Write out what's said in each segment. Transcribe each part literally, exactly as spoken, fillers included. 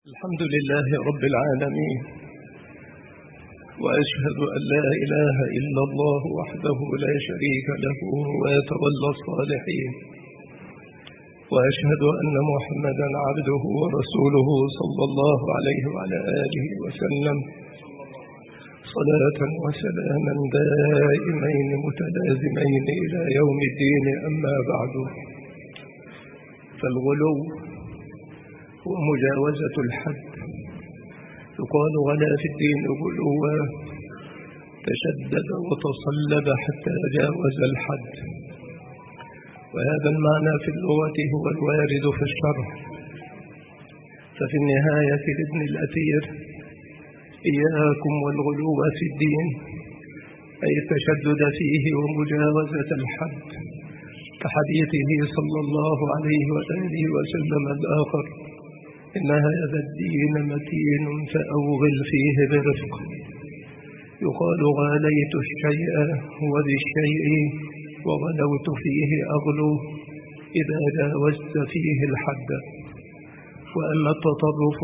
الحمد لله رب العالمين، وأشهد أن لا إله إلا الله وحده لا شريك له ويتولى الصالحين، وأشهد أن محمدا عبده ورسوله صلى الله عليه وعلى آله وسلم صلاة وسلاما دائمين متلازمين إلى يوم الدين. أما بعد، فالغلو هو مجاوزة الحد. يقال غلا في الدين غلوا، تشدد وتصلب حتى جاوز الحد، وهذا المعنى في اللغة هو الوارد في الشرع. ففي النهاية لابن الأثير: إياكم والغلو في الدين، أي التشدد فيه ومجاوزة الحد، كحديثه صلى الله عليه وآله وسلم الآخر: إن هذا الدين متين فأوغل فيه برفق. يقال غاليت الشيء وبالشيء وغلوت فيه أغلو، إذا جاوزت فيه الحد. وأما التطرف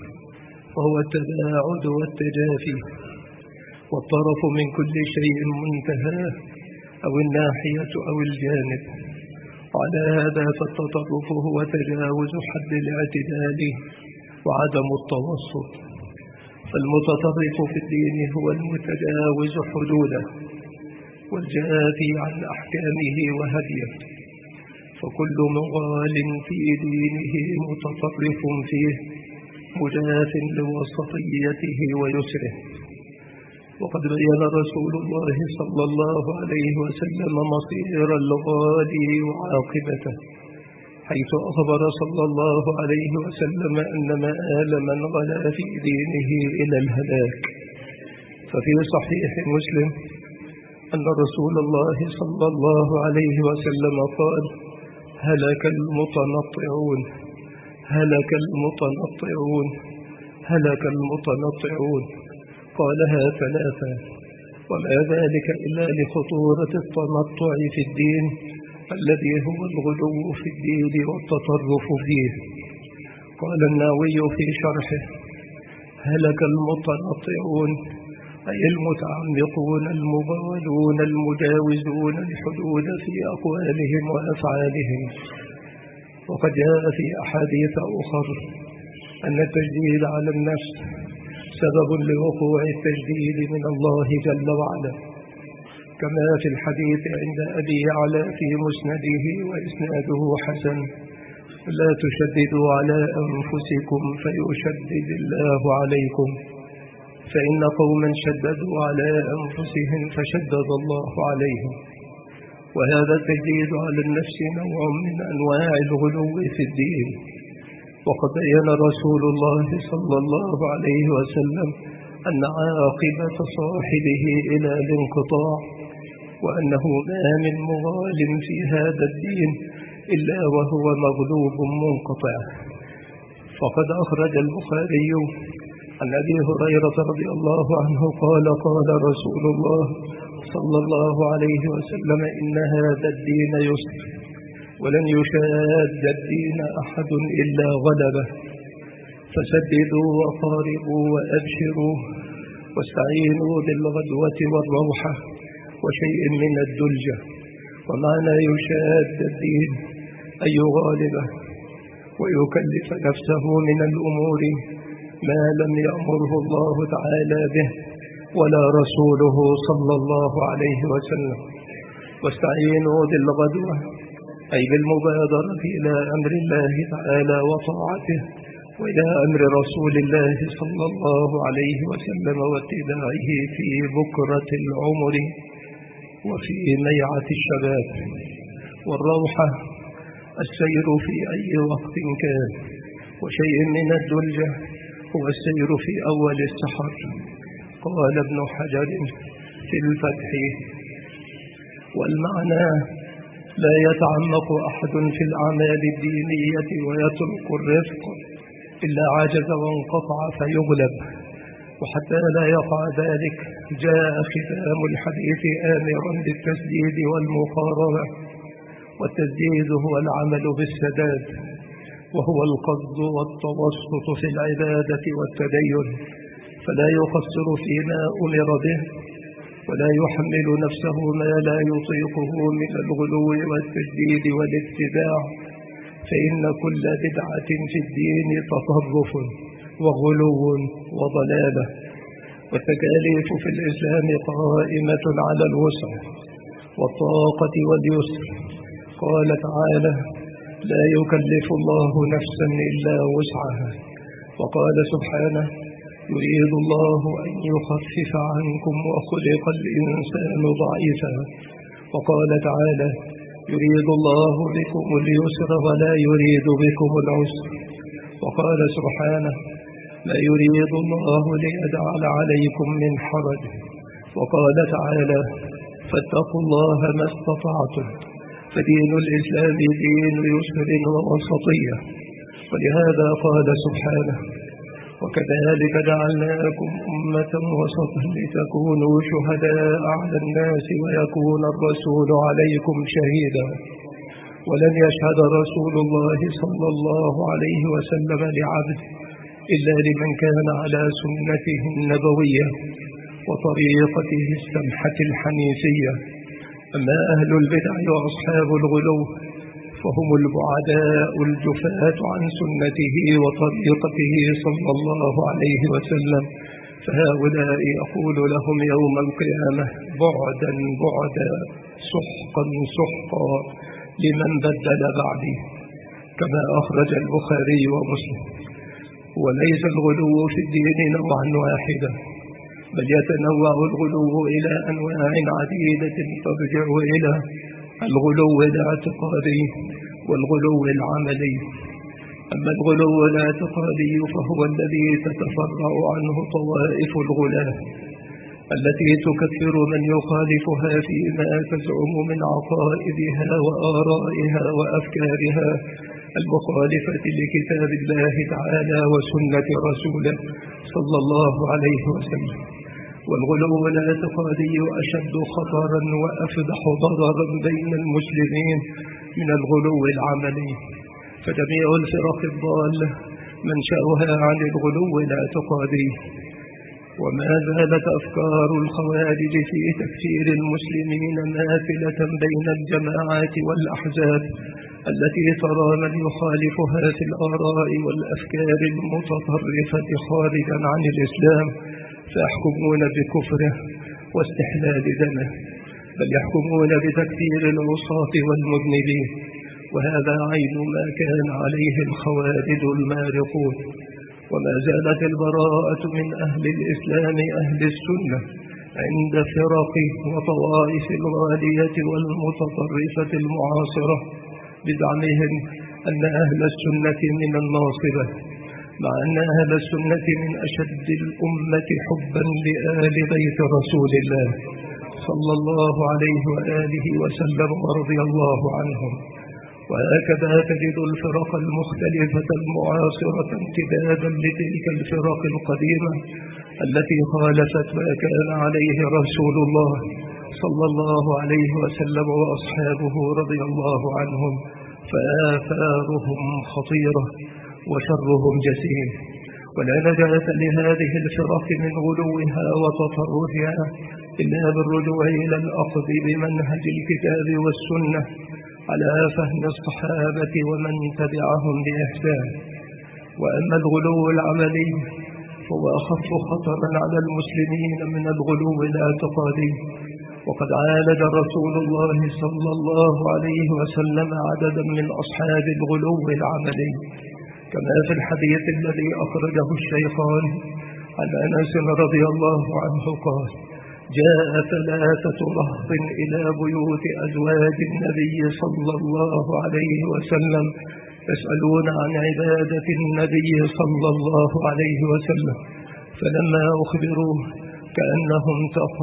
فهو التباعد والتجافي، والطرف من كل شيء منتهى أو الناحية أو الجانب. على هذا فالتطرف هو تجاوز حد الاعتدال وعدم التوسط، فالمتطرف في الدين هو المتجاوز حدوده والجافي عن أحكامه وهديه، فكل مغال في دينه متطرف فيه مجاف لوسطيته ويسره. وقد بين رسول الله صلى الله عليه وسلم مصير الغالي وعاقبته، حيث أخبر صلى الله عليه وسلم أن مآل من غلا في دينه إلى الهلاك. ففي صحيح مسلم أن رسول الله صلى الله عليه وسلم قال: هلك المتنطعون هلك المتنطعون هلك المتنطعون. قالها ثلاثة، وما ذلك إلا لخطورة التنطع في الدين الذي هو الغلو في الدين والتطرف فيه. قال النووي في شرحه: هلك المتنطعون أي المتعمقون المغالون المجاوزون الحدود في أقوالهم وأفعالهم. وقد جاء في أحاديث أخر أن التجديد على النفس سبب لوقوع التجديد من الله جل وعلا، كما في الحديث عند أبي يعلى في مسنده وإسناده حسن: لا تشددوا على أنفسكم فيشدد الله عليكم، فإن قوما شددوا على أنفسهم فشدد الله عليهم. وهذا التجديد على النفس نوع من أنواع الغلو في الدين. وقد بين رسول الله صلى الله عليه وسلم أن عاقبة صاحبه إلى الانقطاع، وأنه ما من مغال في هذا الدين إلا وهو مغلوب منقطع. فقد أخرج البخاري عن أبي هريرة رضي الله عنه قال: قال رسول الله صلى الله عليه وسلم: إن هذا الدين يسر، ولن يشاد الدين أحد إلا غلبه، فسددوا وقاربوا وأبشروا، واستعينوا بالغدوة والروحة وشيء من الدلجة. ومعنى يشاد الدين أن يغالبه ويكلف نفسه من الأمور ما لم يأمره الله تعالى به ولا رسوله صلى الله عليه وسلم. واستعينوا بالغدوة أي بالمبادرة إلى أمر الله تعالى وطاعته، وإلى أمر رسول الله صلى الله عليه وسلم واتباعه في بكرة العمر وفي ميعة الشباب. والروحة السير في أي وقت كان، وشيء من الدلجة هو السير في أول السحر. قال ابن حجر في الفتح: والمعنى لا يتعمق أحد في الأعمال الدينية ويترك الرفق إلا عجز وانقطع فيغلب. وحتى لا يقع ذلك جاء ختام الحديث آمرا بالتسديد والمقاربة، والتسديد هو العمل بالسداد، وهو القصد والتوسط في العبادة والتدين، فلا يقصر فيما أمر به، ولا يحمل نفسه ما لا يطيقه من الغلو والتجديد والابتداع، فإن كل بدعة في الدين تطرف وغلو وضلالة. والتكاليف في الإسلام قائمة على الوسع والطاقة واليسر. قال تعالى: لا يكلف الله نفسا إلا وسعها. وقال سبحانه: يريد الله أن يخفف عنكم وخلق الإنسان ضعيفا. وقال تعالى: يريد الله بكم اليسر ولا يريد بكم العسر. وقال سبحانه: لا يريد الله ليجعل عليكم من حرج. وقال تعالى: فاتقوا الله ما استطعتم. فدين الإسلام دين يسر ووسطية. ولهذا قال سبحانه: وكذلك جعلناكم أمة وسطا لتكونوا شهداء على الناس ويكون الرسول عليكم شهيدا. ولن يشهد رسول الله صلى الله عليه وسلم لعبد إلا لمن كان على سنته النبوية وطريقته السمحة الحنيفية. أما أهل البدع وأصحاب الغلو فهم البعداء الجفاة عن سنته وطريقته صلى الله عليه وسلم، فهؤلاء يقول لهم يوم القيامة: بعدا بعدا، سحقا سحقا لمن بدل بعدي، كما أخرج البخاري ومسلم. وليس الغلو في الدين نوعا واحدا، بل يتنوع الغلو إلى أنواع عديدة ترجع إلى الغلو الاعتقادي والغلو العملي. أما الغلو الاعتقادي فهو الذي تتفرع عنه طوائف الغلاة التي تكفر من يخالفها فيما تزعم من عقائدها وآرائها وأفكارها المخالفة لكتاب الله تعالى وسنة رسوله صلى الله عليه وسلم. والغلو الاعتقادي أشد خطرا وأفدح ضررا بين المسلمين من الغلو العملي، فجميع الفرق الضالة منشأها عن الغلو الاعتقادي. وما زالت أفكار الخوارج في تكفير المسلمين ماثلة بين الجماعات والأحزاب التي ترى من يخالفها في الآراء والأفكار المتطرفة خارجا عن الإسلام فيحكمون بكفره واستحلال دمه، بل يحكمون بتكفير العصاة والمذنبين. وهذا عين ما كان عليه الخوارج المارقون. وما زالت البراءة من أهل الإسلام أهل السنة عند فرق وطوائف الغالية والمتطرفة المعاصرة بزعمهم أن أهل السنة من الناصبة، مع أن أهل السنة من أشد الأمة حبا لآل بيت رسول الله صلى الله عليه وآله وسلم ورضي الله عنهم. وهكذا تجد الفرق المختلفة المعاصرة امتدادا لتلك الفرق القديمة التي خالفت ما كان عليه رسول الله صلى الله عليه وسلم وأصحابه رضي الله عنهم، فآثارهم خطيرة وشرهم جسيم. ولا نجاة لهذه الفرق من غلوها وتطرفها إلا بالرجوع إلى الأخذ بمنهج الكتاب والسنة على فهم الصحابة ومن تبعهم بإحسان. وأما الغلو العملي فهو أخف خطرا على المسلمين من الغلو الاعتقادي. وقد عالج رسول الله صلى الله عليه وسلم عددا من أصحاب الغلو العملي، كما في الحديث الذي أخرجه الشيخان عن أنس رضي الله عنه قال: جاء ثلاثة رهط إلى بيوت أزواج النبي صلى الله عليه وسلم يسألون عن عبادة النبي صلى الله عليه وسلم، فلما أخبروه كأنهم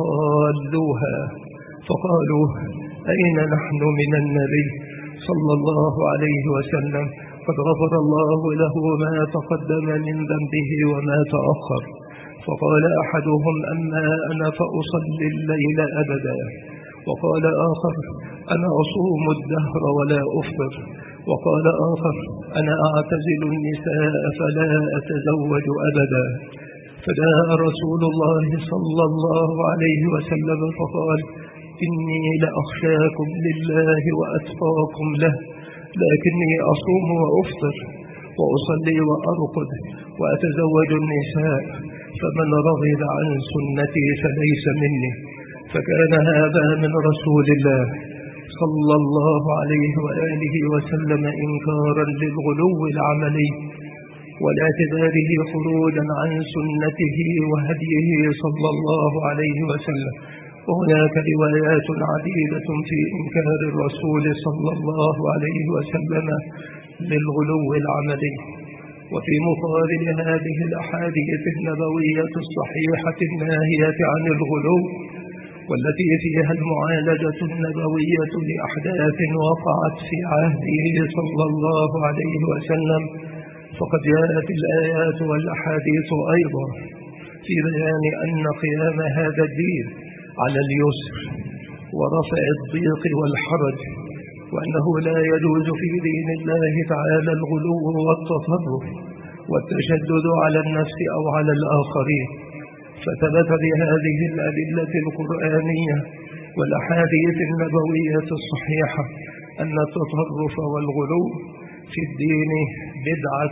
تقالوها فقالوا: أين نحن من النبي صلى الله عليه وسلم؟ قد غفر الله له ما تقدم من ذنبه وما تأخر. فقال أحدهم: أما أنا فأصلي الليل أبدا وقال آخر: أنا أصوم الدهر ولا أفطر. وقال آخر: أنا أعتزل النساء فلا أتزوج أبدا. فجاء رسول الله صلى الله عليه وسلم فقال: إني لأخشاكم لله وأتقاكم له، لكني أصوم وأفطر وأصلي وأرقد وأتزوج النساء، فمن رغب عن سنتي فليس مني. فكان هذا من رسول الله صلى الله عليه وآله وسلم إنكارا للغلو العملي والاعتباره خروجا عن سنته وهديه صلى الله عليه وسلم. وهناك روايات عديدة في إنكار الرسول صلى الله عليه وسلم للغلو العملي. وفي مقابل هذه الأحاديث النبوية الصحيحة الناهية عن الغلو، والتي فيها المعالجة النبوية لأحداث وقعت في عهده صلى الله عليه وسلم، فقد جاءت الآيات والأحاديث أيضا في بيان أن قيام هذا الدين على اليسر ورفع الضيق والحرج، وأنه لا يجوز في دين الله تعالى الغلو والتطرف والتشدد على النفس أو على الآخرين. فثبت بهذه الأدلة القرآنية والأحاديث النبوية الصحيحة أن التطرف والغلو في الدين بدعة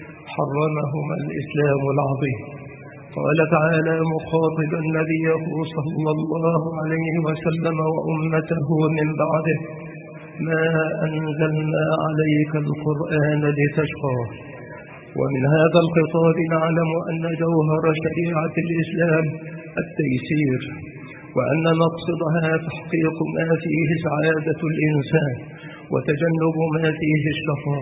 حرمهما الإسلام العظيم. قال تعالى مخاطبا نبيه صلى الله عليه وسلم وأمته من بعده: ما أنزلنا عليك القرآن لتشقى. ومن هذا الخطاب نعلم أن جوهر شريعة الإسلام التيسير، وأن مقصدها تحقيق ما فيه سعادة الإنسان وتجنب ما فيه الشقاء.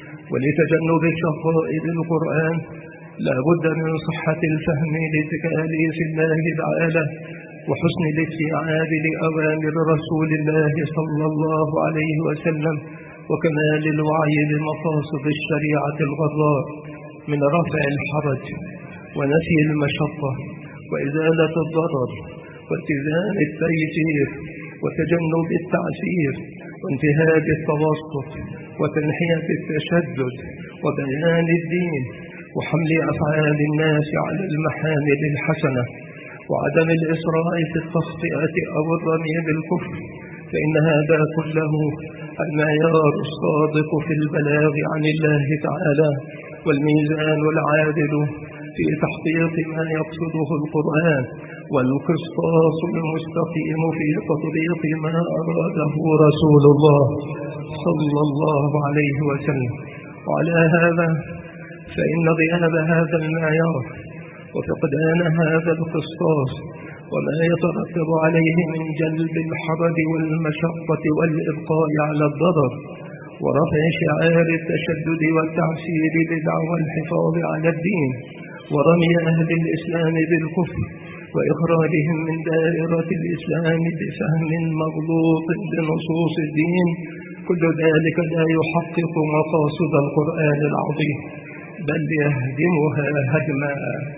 ولتجنب الشقاء بالقرآن لا بد من صحة الفهم لتكاليف الله تعالى وحسن الاستيعاب لأوامر رسول الله صلى الله عليه وسلم، وكمال الوعي بمقاصد الشريعة الغراء من رفع الحرج ونفي المشقة وإزالة الضرر والتزام التيسير وتجنب التعسير وانتهاج التوسط وتنحية التشدد وبيان الدين وحمل أفعال الناس على المحامل الحسنة وعدم الإسراع في التخطئة أو الرمي بالكفر، فإن هذا كله المعيار الصادق في البلاغ عن الله تعالى والميزان العادل في تحقيق ما يقصده القرآن والقسطاس المستقيم في تطبيق ما أراده رسول الله صلى الله عليه وسلم. وعلى هذا فإن غياب هذا المعيار وفقدان هذا القسطاس وما يترتب عليه من جلب الحرج والمشقة والإبقاء على الضرر ورفع شعار التشدد والتعسير بدعوى الحفاظ على الدين ورمي أهل الإسلام بالكفر وإخراجهم من دائرة الإسلام بفهم مغلوط بنصوص الدين، كل ذلك لا يحقق مقاصد القرآن العظيم بل يهدمها هدما.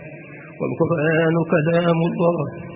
والقرآن كلام الله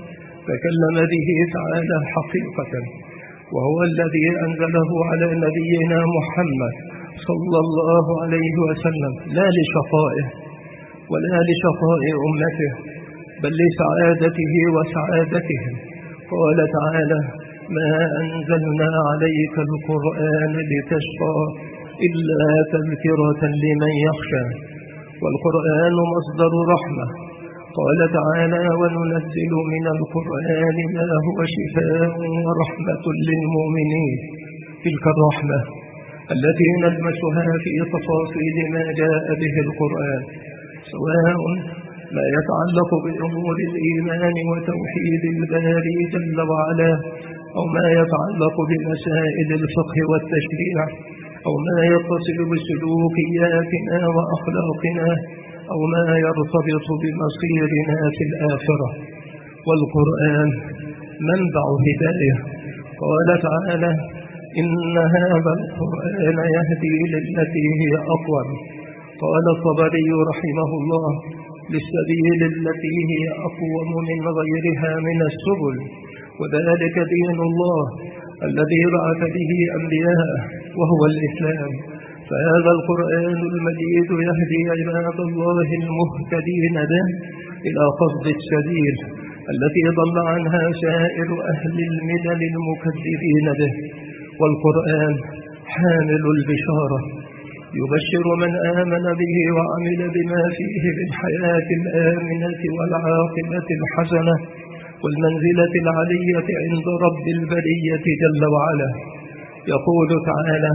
تكلم به تعالى حقيقة، وهو الذي أنزله على نبينا محمد صلى الله عليه وسلم لا لشقائه ولا لشقاء أمته بل لسعادته وسعادتهم. قال تعالى: ما أنزلنا عليك القرآن لتشقى إلا تذكرة لمن يخشى. والقرآن مصدر رحمة. قال تعالى: وننزل من القرآن ما هو شفاء ورحمة للمؤمنين. تلك الرحمة التي نلمسها في تفاصيل ما جاء به القرآن، سواء ما يتعلق بأمور الإيمان وتوحيد الباري جل وعلا، أو ما يتعلق بمسائل الفقه والتشريع، أو ما يتصل بسلوكياتنا وأخلاقنا، أو ما يرتبط بمصيرنا في الآخرة. والقرآن منبع هداية. قال تعالى: إن هذا القرآن يهدي للتي هي أقوم. قال الطبري رحمه الله: للسبيل التي هي أقوم من غيرها من السبل. وذلك دين الله الذي بعث به أنبياءه وهو الإسلام. فهذا القرآن المجيد يهدي عباد الله المهتدين به إلى قصد السبيل التي ضل عنها سائر أهل الملل المكذبين به. والقرآن حامل البشارة يبشر من آمن به وعمل بما فيه بالحياة الآمنة والعاقبة الحسنة والمنزلة العلية عند رب البرية جل وعلا. يقول تعالى: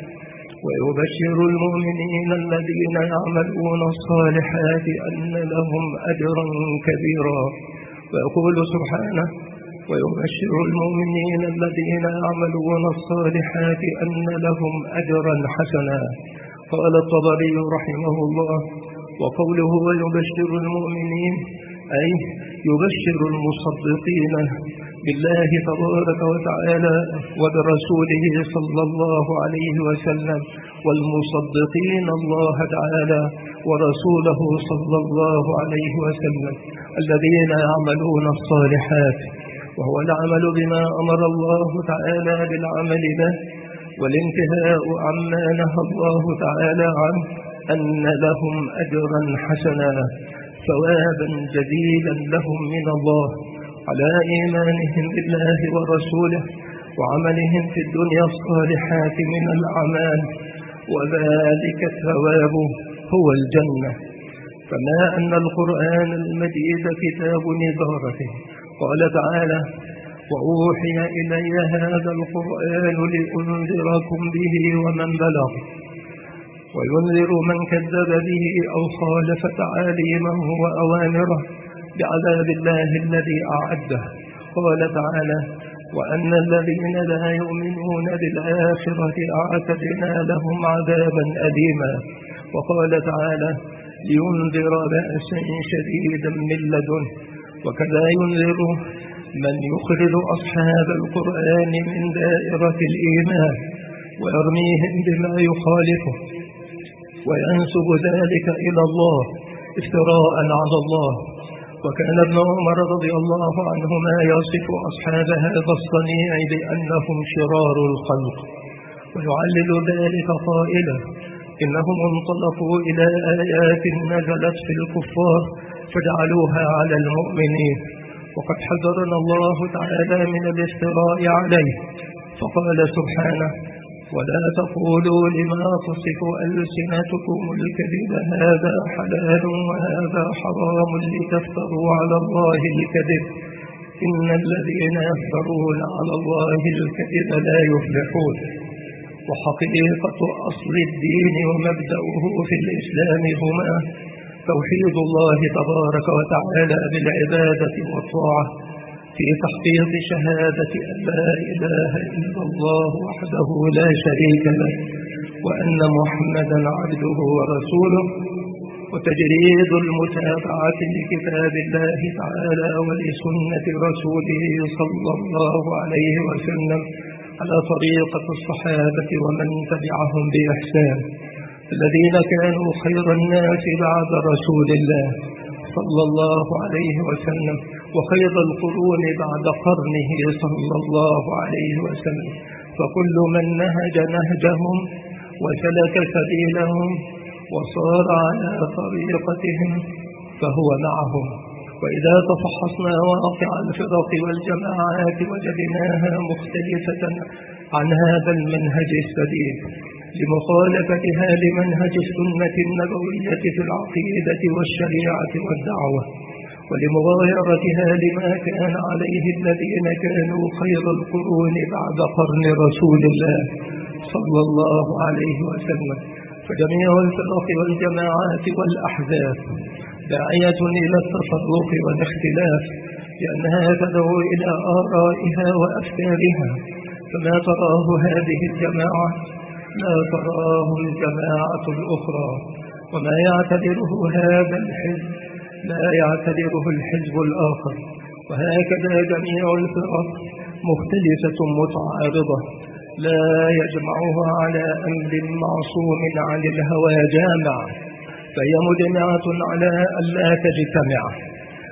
ويبشر المؤمنين الذين يعملون الصالحات أن لهم أجرا كبيرا. ويقول سبحانه: ويبشر المؤمنين الذين يعملون الصالحات أن لهم أجرا حسنا. قال الطبري رحمه الله: وقوله ويبشر المؤمنين أي يبشر المصدقين بالله تبارك وتعالى وبرسوله صلى الله عليه وسلم، والمصدقين الله تعالى ورسوله صلى الله عليه وسلم الذين يعملون الصالحات، وهو العمل بما أمر الله تعالى بالعمل به والانتهاء عما نهى الله تعالى عنه، أن لهم أجرا حسنا ثوابا جزيلا لهم من الله على إيمانهم بالله ورسوله وعملهم في الدنيا الصالحات من الأعمال، وذلك الثواب هو الجنة. كما أن القرآن المجيد كتاب نظارته. قال تعالى: وأوحي إلي هذا القرآن لأنذركم به ومن بلغ، وينذر من كذب به أو خالف تعاليمه وأوامره بعذاب الله الذي أعده. قال تعالى: وأن الذين لا يؤمنون بالآخرة أعتدنا لهم عذابا أليما. وقال تعالى: لينذر بأسا شديدا من لدنه. وكذا ينذر من يخرج أصحاب القرآن من دائرة الإيمان ويرميهم بما يخالفه وينسب ذلك إلى الله افتراء على الله. وكان ابن عمر رضي الله عنهما يصف أصحاب هذا الصنيع بأنهم شرار الخلق، ويعلل ذلك قائلا: إنهم انطلقوا إلى آيات نزلت في الكفار فجعلوها على المؤمنين، وقد حذرنا الله تعالى من الافتراء عليه، فقال سبحانه: ولا تقولوا لما تصف ألسنتكم الكذب هذا حلال وهذا حرام لتفتروا على الله الكذب، إن الذين يفترون على الله الكذب لا يفلحون. وحقيقة أصل الدين ومبدأه في الإسلام هما توحيد الله تبارك وتعالى بالعبادة والطاعة في تحقيق شهادة أن لا إله إلا الله وحده لا شريك له وأن محمدا عبده ورسوله، وتجريد المتابعة لكتاب الله تعالى ولسنة رسوله صلى الله عليه وسلم على طريقة الصحابة ومن تبعهم بإحسان الذين كانوا خير الناس بعد رسول الله صلى الله عليه وسلم، وخير القرون بعد قرنه صلى الله عليه وسلم. فكل من نهج نهجهم وسلك سبيلهم وصار على طريقتهم فهو معهم. وإذا تفحصنا واقع الفرق والجماعات وجدناها مختلفة عن هذا المنهج السديد لمخالفتها لمنهج السنة النبوية في العقيدة والشريعة والدعوة، ولمغايرتها لما كان عليه الذين كانوا خير القرون بعد قرن رسول الله صلى الله عليه وسلم. فجميع الفرق والجماعات والأحزاب داعية إلى التفرق والاختلاف، لأنها تدعو إلى آرائها وأفكارها، فما تراه هذه الجماعة لا تراه الجماعة الأخرى، وما يعتبره هذا الحزب لا يعتبره الحزب الآخر. وهكذا جميع الفرق مختلفة متعارضة لا يجمعها على أمر معصوم عن الهوى جامع، فهي مجمعة على ألا تجتمع.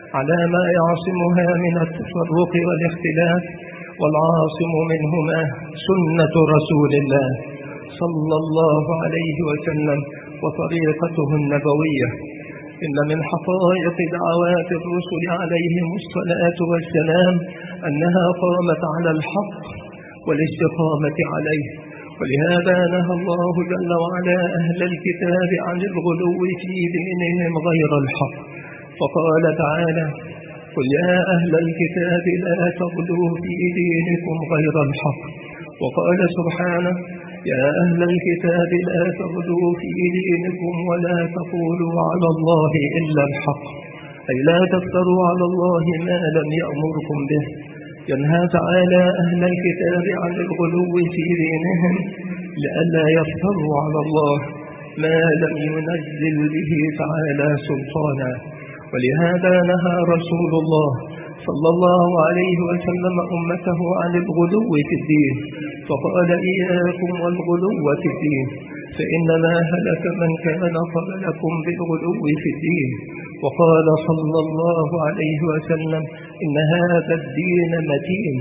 على ما يعصمها من التفرق والاختلاف، والعاصم منهما سنة رسول الله صلى الله عليه وسلم وطريقته النبوية. إن من حقائق دعوات الرسل عليهم الصلاة والسلام أنها قامت على الحق والاستقامة عليه، ولهذا نهى الله جل وعلا أهل الكتاب عن الغلو في دينهم غير الحق، فقال تعالى: قل يا أهل الكتاب لا تغلوا في دينكم غير الحق. وقال سبحانه: يا أهل الكتاب لا تغلوا في دينكم ولا تقولوا على الله إلا الحق، أي لا تفتروا على الله ما لم يأمركم به. ينهى تعالى أهل الكتاب عن الغلو في دينهم لئلا يفتروا على الله ما لم ينزل به تعالى سلطانا، ولهذا نهى رسول الله صلى الله عليه وسلم أمته عن الغلو في الدين، فقال: إياكم والغلو في الدين، فإنما هلك من كان قبلكم بالغلو في الدين. وقال صلى الله عليه وسلم: إن هذا الدين متين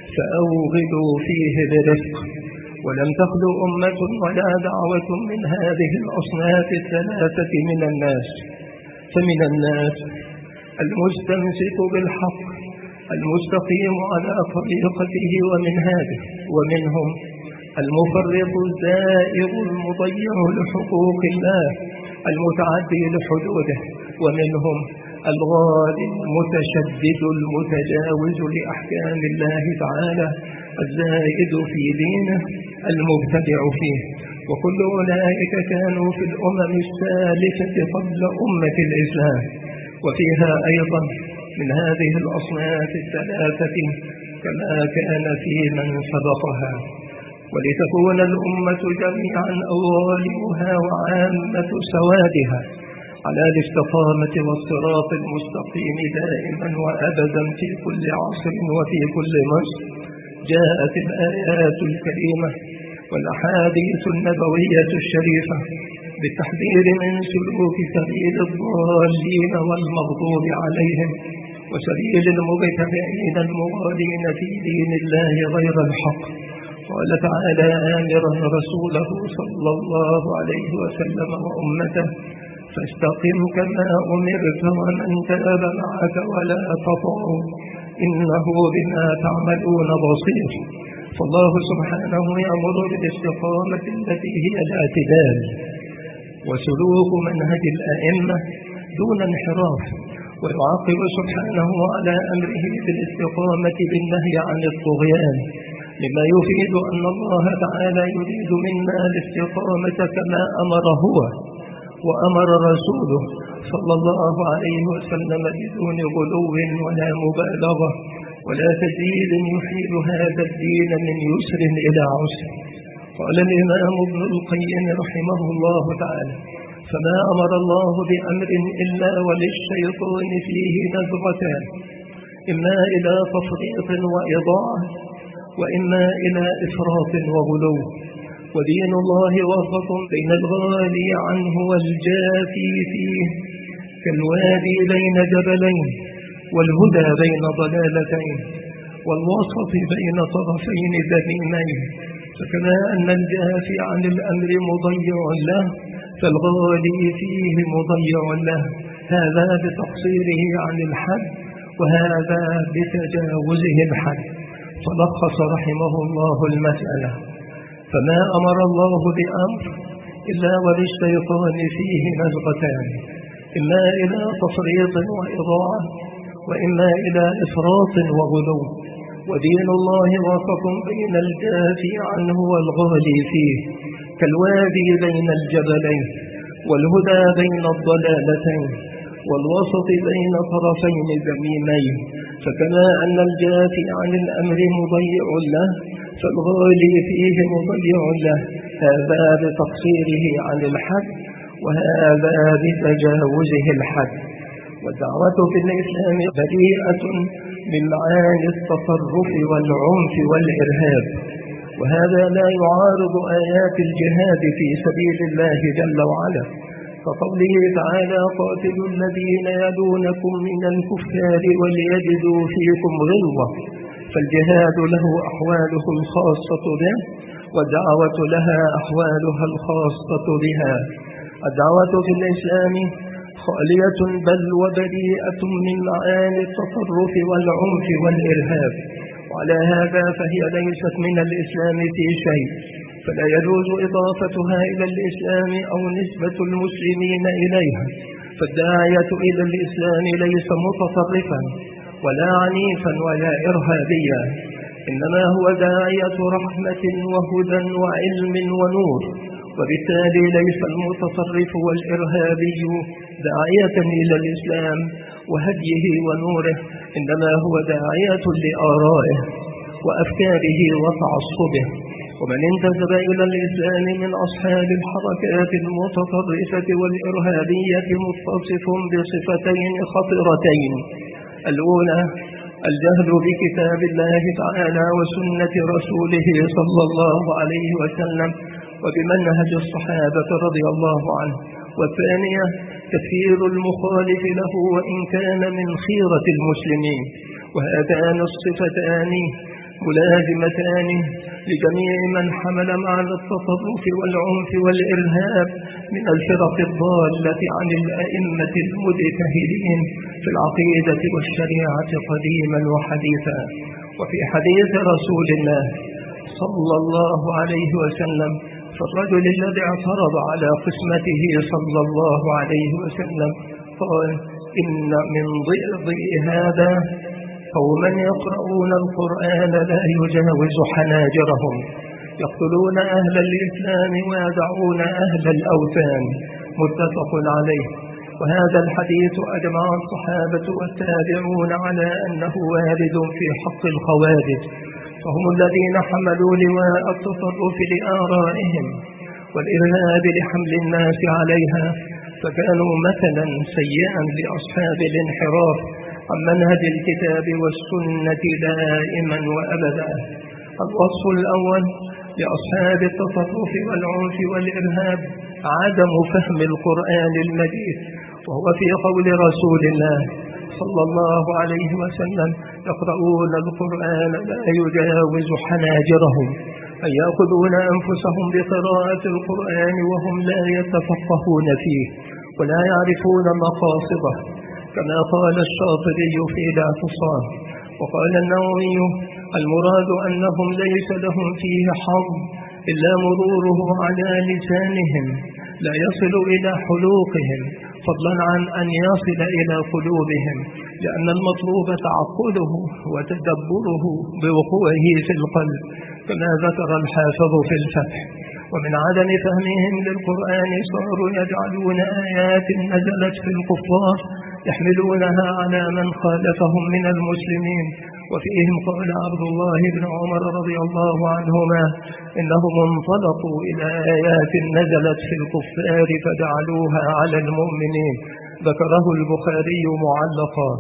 فأوغلوا فيه برفق. ولم تخلو أمة ولا دعوة من هذه الأصناف الثلاثة من الناس، فمن الناس المستمسك بالحق المستقيم على طريقته ومنهاجه، ومنهم المفرط الزائغ المضيع لحقوق الله المتعدي لحدوده، ومنهم الغالي المتشدد المتجاوز لأحكام الله تعالى الزائد في دينه المبتدع فيه. وكل أولئك كانوا في الأمم السالفة قبل أمة الإسلام، وفيها أيضا من هذه الأصناف الثلاثة كما كان في من سبقها. ولتكون الأمة جميعا أولها وعامة سوادها على الاستقامة والصراط المستقيم دائما وأبدا في كل عصر وفي كل مصر، جاءت الآيات الكريمة والأحاديث النبوية الشريفة بالتحذير من سلوك سبيل الضالين والمغضوب عليهم وسبيل المبتدعين المغالين في دين الله غير الحق. قال تعالى آمرا رسوله صلى الله عليه وسلم وأمته: فاستقم كما أمرت ومن تاب معك ولا تطغوا إنه بما تعملون بصير. فالله سبحانه يأمر بالاستقامة التي هي الاعتدال وسلوك منهج الأئمة دون انحراف، ويعاقب سبحانه على أمره بالاستقامة بالنهي عن الطغيان، مما يفيد أن الله تعالى يريد منا الاستقامة كما أمر هو وأمر رسوله صلى الله عليه وسلم بدون غلو ولا مبالغة ولا تزيد يحيل هذا الدين من يسر إلى عسر. قال الإمام ابن القيم رحمه الله تعالى: فما أمر الله بأمر إلا وللشيطان فيه نزغتان، إما إلى تفريط وإضاعة وإما إلى إفراط وغلو. ودين الله وسط بين الغالي عنه والجافي فيه، كالوادي بين جبلين، والهدى بين ضلالتين، والوسط بين طرفين ذميمين. فكما أن الجافي عن الأمر مضيع له، فالغالي فيه مضيع له، هذا بتقصيره عن الحد وهذا بتجاوزه الحد. فلخص رحمه الله المسألة: فما أمر الله بأمر إلا وللشيطان فيه نزغتان، إما إلى تفريط وإضاعة وإما إلى إفراط وغلو. ودين الله وسط بين الجافي عنه والغالي فيه، كالوادي بين الجبلين، والهدى بين الضلالتين، والوسط بين طرفين ذميمين. فكما أن الجافي عن الأمر مضيع له، فالغالي فيه مضيع له، هذا بتقصيره عن الحد وهذا بتجاوزه الحد. والدعوة في الإسلام بريئة من معاني التطرف والعنف والإرهاب، وهذا لا يعارض آيات الجهاد في سبيل الله جل وعلا، كقوله تعالى: قاتلوا الذين يلونكم من الكفار وليجدوا فيكم غلظة. فالجهاد له أحواله الخاصة به، والدعوة لها أحوالها الخاصة بها. الدعوة في الإسلام خالية بل وبريئة من معاني التطرف والعنف والإرهاب، وعلى هذا فهي ليست من الإسلام في شيء، فلا يجوز إضافتها إلى الإسلام أو نسبة المسلمين إليها. فالداعية إلى الإسلام ليس متطرفا ولا عنيفا ولا إرهابيا، إنما هو داعية رحمة وهدى وعلم ونور. وبالتالي ليس المتطرف والإرهابي داعية إلى الإسلام وهديه ونوره، إنما هو داعية لآرائه وأفكاره وتعصبه. ومن انتسب إلى الإسلام من أصحاب الحركات المتطرفة والإرهابية متصف بصفتين خطيرتين: الأولى الجهل بكتاب الله تعالى وسنة رسوله صلى الله عليه وسلم وبمنهج الصحابة رضي الله عنه، والثانية تكفير المخالف له وإن كان من خيرة المسلمين. وهاتان الصفتان ملازمتان لجميع من حمل معنى التطرف والعنف والإرهاب من الفرق الضالة عن الأئمة المجتهدين في العقيدة والشريعة قديما وحديثا. وفي حديث رسول الله صلى الله عليه وسلم فالرجل الذي اعترض على قسمته صلى الله عليه وسلم قال: إن من ضئضئ هذا قوما يقرؤون القرآن لا يجاوز حناجرهم، يقتلون أهل الإسلام ويدعون أهل الأوثان. متفق عليه. وهذا الحديث أجمع الصحابة والتابعون على أنه وارد في حق الخوارج، فهم الذين حملوا لواء التطرف لآرائهم والإرهاب لحمل الناس عليها، فكانوا مثلا سيئا لأصحاب الانحراف عن منهج الكتاب والسنة دائما وأبدا. الوصف الأول لأصحاب التطرف والعنف والإرهاب عدم فهم القرآن المجيد، وهو في قول رسول الله صلى الله عليه وسلم: يقرؤون القرآن لا يجاوز حناجرهم، أي يأخذون أنفسهم بقراءة القرآن وهم لا يتفقهون فيه ولا يعرفون مقاصده، كما قال الشاطبي في الاعتصام. وقال النووي: المراد أنهم ليس لهم فيه حظ إلا مروره على لسانهم، لا يصل إلى حلوقهم فضلا عن أن يصل إلى قلوبهم، لأن المطلوب تعقله وتدبره بوقوعه في القلب، كما ذكر الحافظ في الفتح. ومن عدم فهمهم للقرآن صاروا يجعلون آيات نزلت في الكفار يحملونها على من خالفهم من المسلمين. وفيهم قال عبد الله بن عمر رضي الله عنهما: إنهم انطلقوا إلى آيات نزلت في الكفار فجعلوها على المؤمنين. ذكره البخاري معلقا.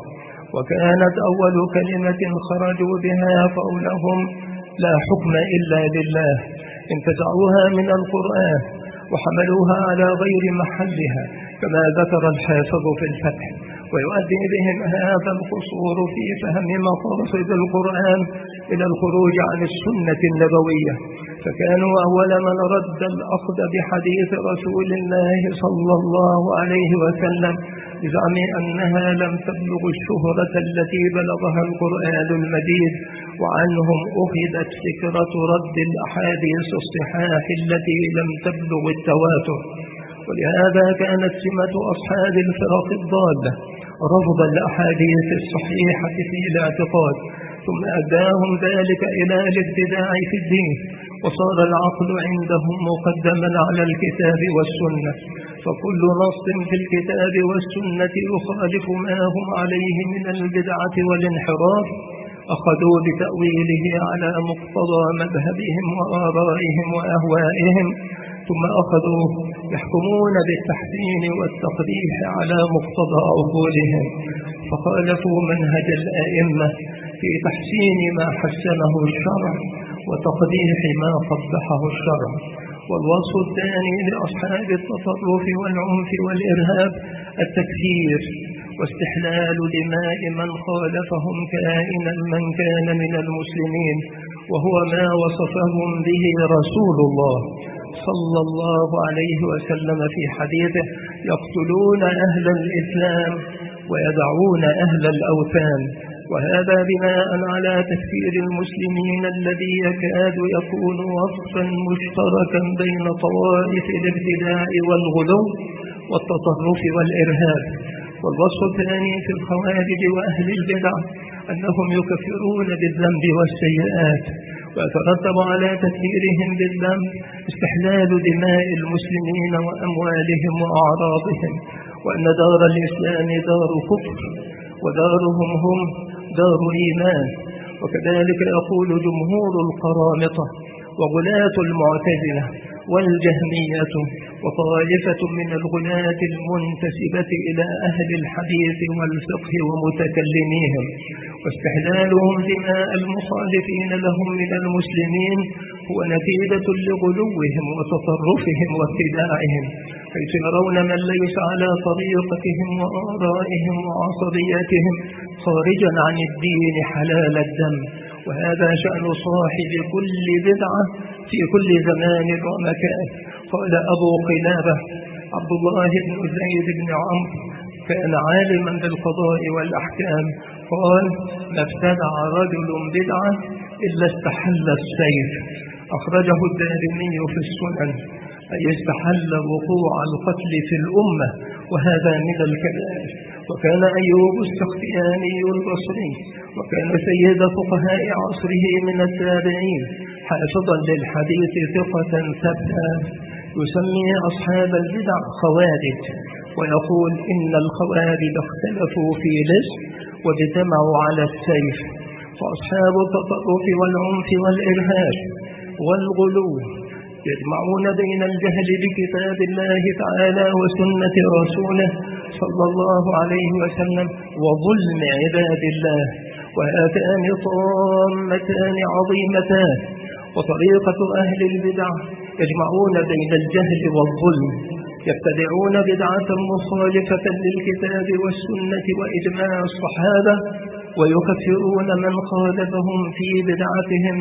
وكانت أول كلمة خرجوا بها قولهم: لا حكم إلا لله، انتزعوها من القرآن وحملوها على غير محلها، كما ذكر الحافظ في الفتح. ويؤدي بهم هذا القصور في فهم مقاصد القرآن إلى الخروج عن السنة النبوية، فكانوا أول من رد الأخذ بحديث رسول الله صلى الله عليه وسلم بزعم أنها لم تبلغ الشهرة التي بلغها القرآن المجيد، وعنهم أخذت فكرة رد الأحاديث الصحاح التي لم تبلغ التواتر. ولهذا كانت سمة أصحاب الفرق الضالة رفض الأحاديث الصحيحة في الاعتقاد، ثم أداهم ذلك إلى الابتداع في الدين، وصار العقل عندهم مقدما على الكتاب والسنة، فكل نص في الكتاب والسنة يخالف ما هم عليه من البدعة والانحراف أخذوا بتأويله على مقتضى مذهبهم وآرائهم وأهوائهم، ثم أخذوا يحكمون بالتحسين والتقبيح على مقتضى عقولهم، فخالفوا منهج الأئمة في تحسين ما حسنه الشرع وتقبيح ما قبحه الشرع. والوصف الثاني لأصحاب التطرف والعنف والإرهاب التكفير واستحلال دماء من خالفهم كائنا من كان من المسلمين، وهو ما وصفهم به رسول الله صلى الله عليه وسلم في حديثه: يقتلون أهل الإسلام ويدعون أهل الأوثان. وهذا بناء على تكفير المسلمين الذي يكاد يكون وصفا مشتركا بين طوائف الابتداع والغلو والتطرف والإرهاب. والوصف الثاني في الخوارج وأهل البدع أنهم يكفرون بالذنب والسيئات، ويترتب على تكفيرهم بالذنب استحلال دماء المسلمين وأموالهم وأعراضهم، وأن دار الإسلام دار كفر ودارهم هم دار إيمان. وكذلك يقول جمهور القرامطة وغلاة المعتزلة والجهمية وطائفة من الغلاة المنتسبة إلى أهل الحديث والفقه ومتكلميهم، واستحلالهم دماء المخالفين لهم من المسلمين هو نتيجة لغلوهم وتطرفهم وابتداعهم، حيث يرون من ليس على طريقتهم وآرائهم وعصبياتهم خارجا عن الدين حلال الدم. وهذا شأن صاحب كل بدعة في كل زمان ومكان. قال أبو قلابة عبد الله بن زيد بن عمرو كان عالما بالقضاء والأحكام، قال: ما ابتدع رجل بدعة إلا استحل السيف. أخرجه الدارمي في السنن، أي استحل وقوع القتل في الأمة، وهذا من الكبائر. وكان أيوب السختياني البصري وكان سيد فقهاء عصره من التابعين حافظا للحديث ثقة ثبتا، يسمي أصحاب البدع خوارج، ويقول: إن الخوارج اختلفوا في لص واجتمعوا على السيف. فأصحاب التطرف والعنف والإرهاب والغلو يجمعون بين الجهل بكتاب الله تعالى وسنة رسوله صلى الله عليه وسلم وظلم عباد الله، وهاتان طامتان عظيمتان. وطريقة أهل البدع يجمعون بين الجهل والظلم، يبتدعون بدعة مخالفة للكتاب والسنة وإجماع الصحابة، ويكفرون من خالفهم في بدعتهم.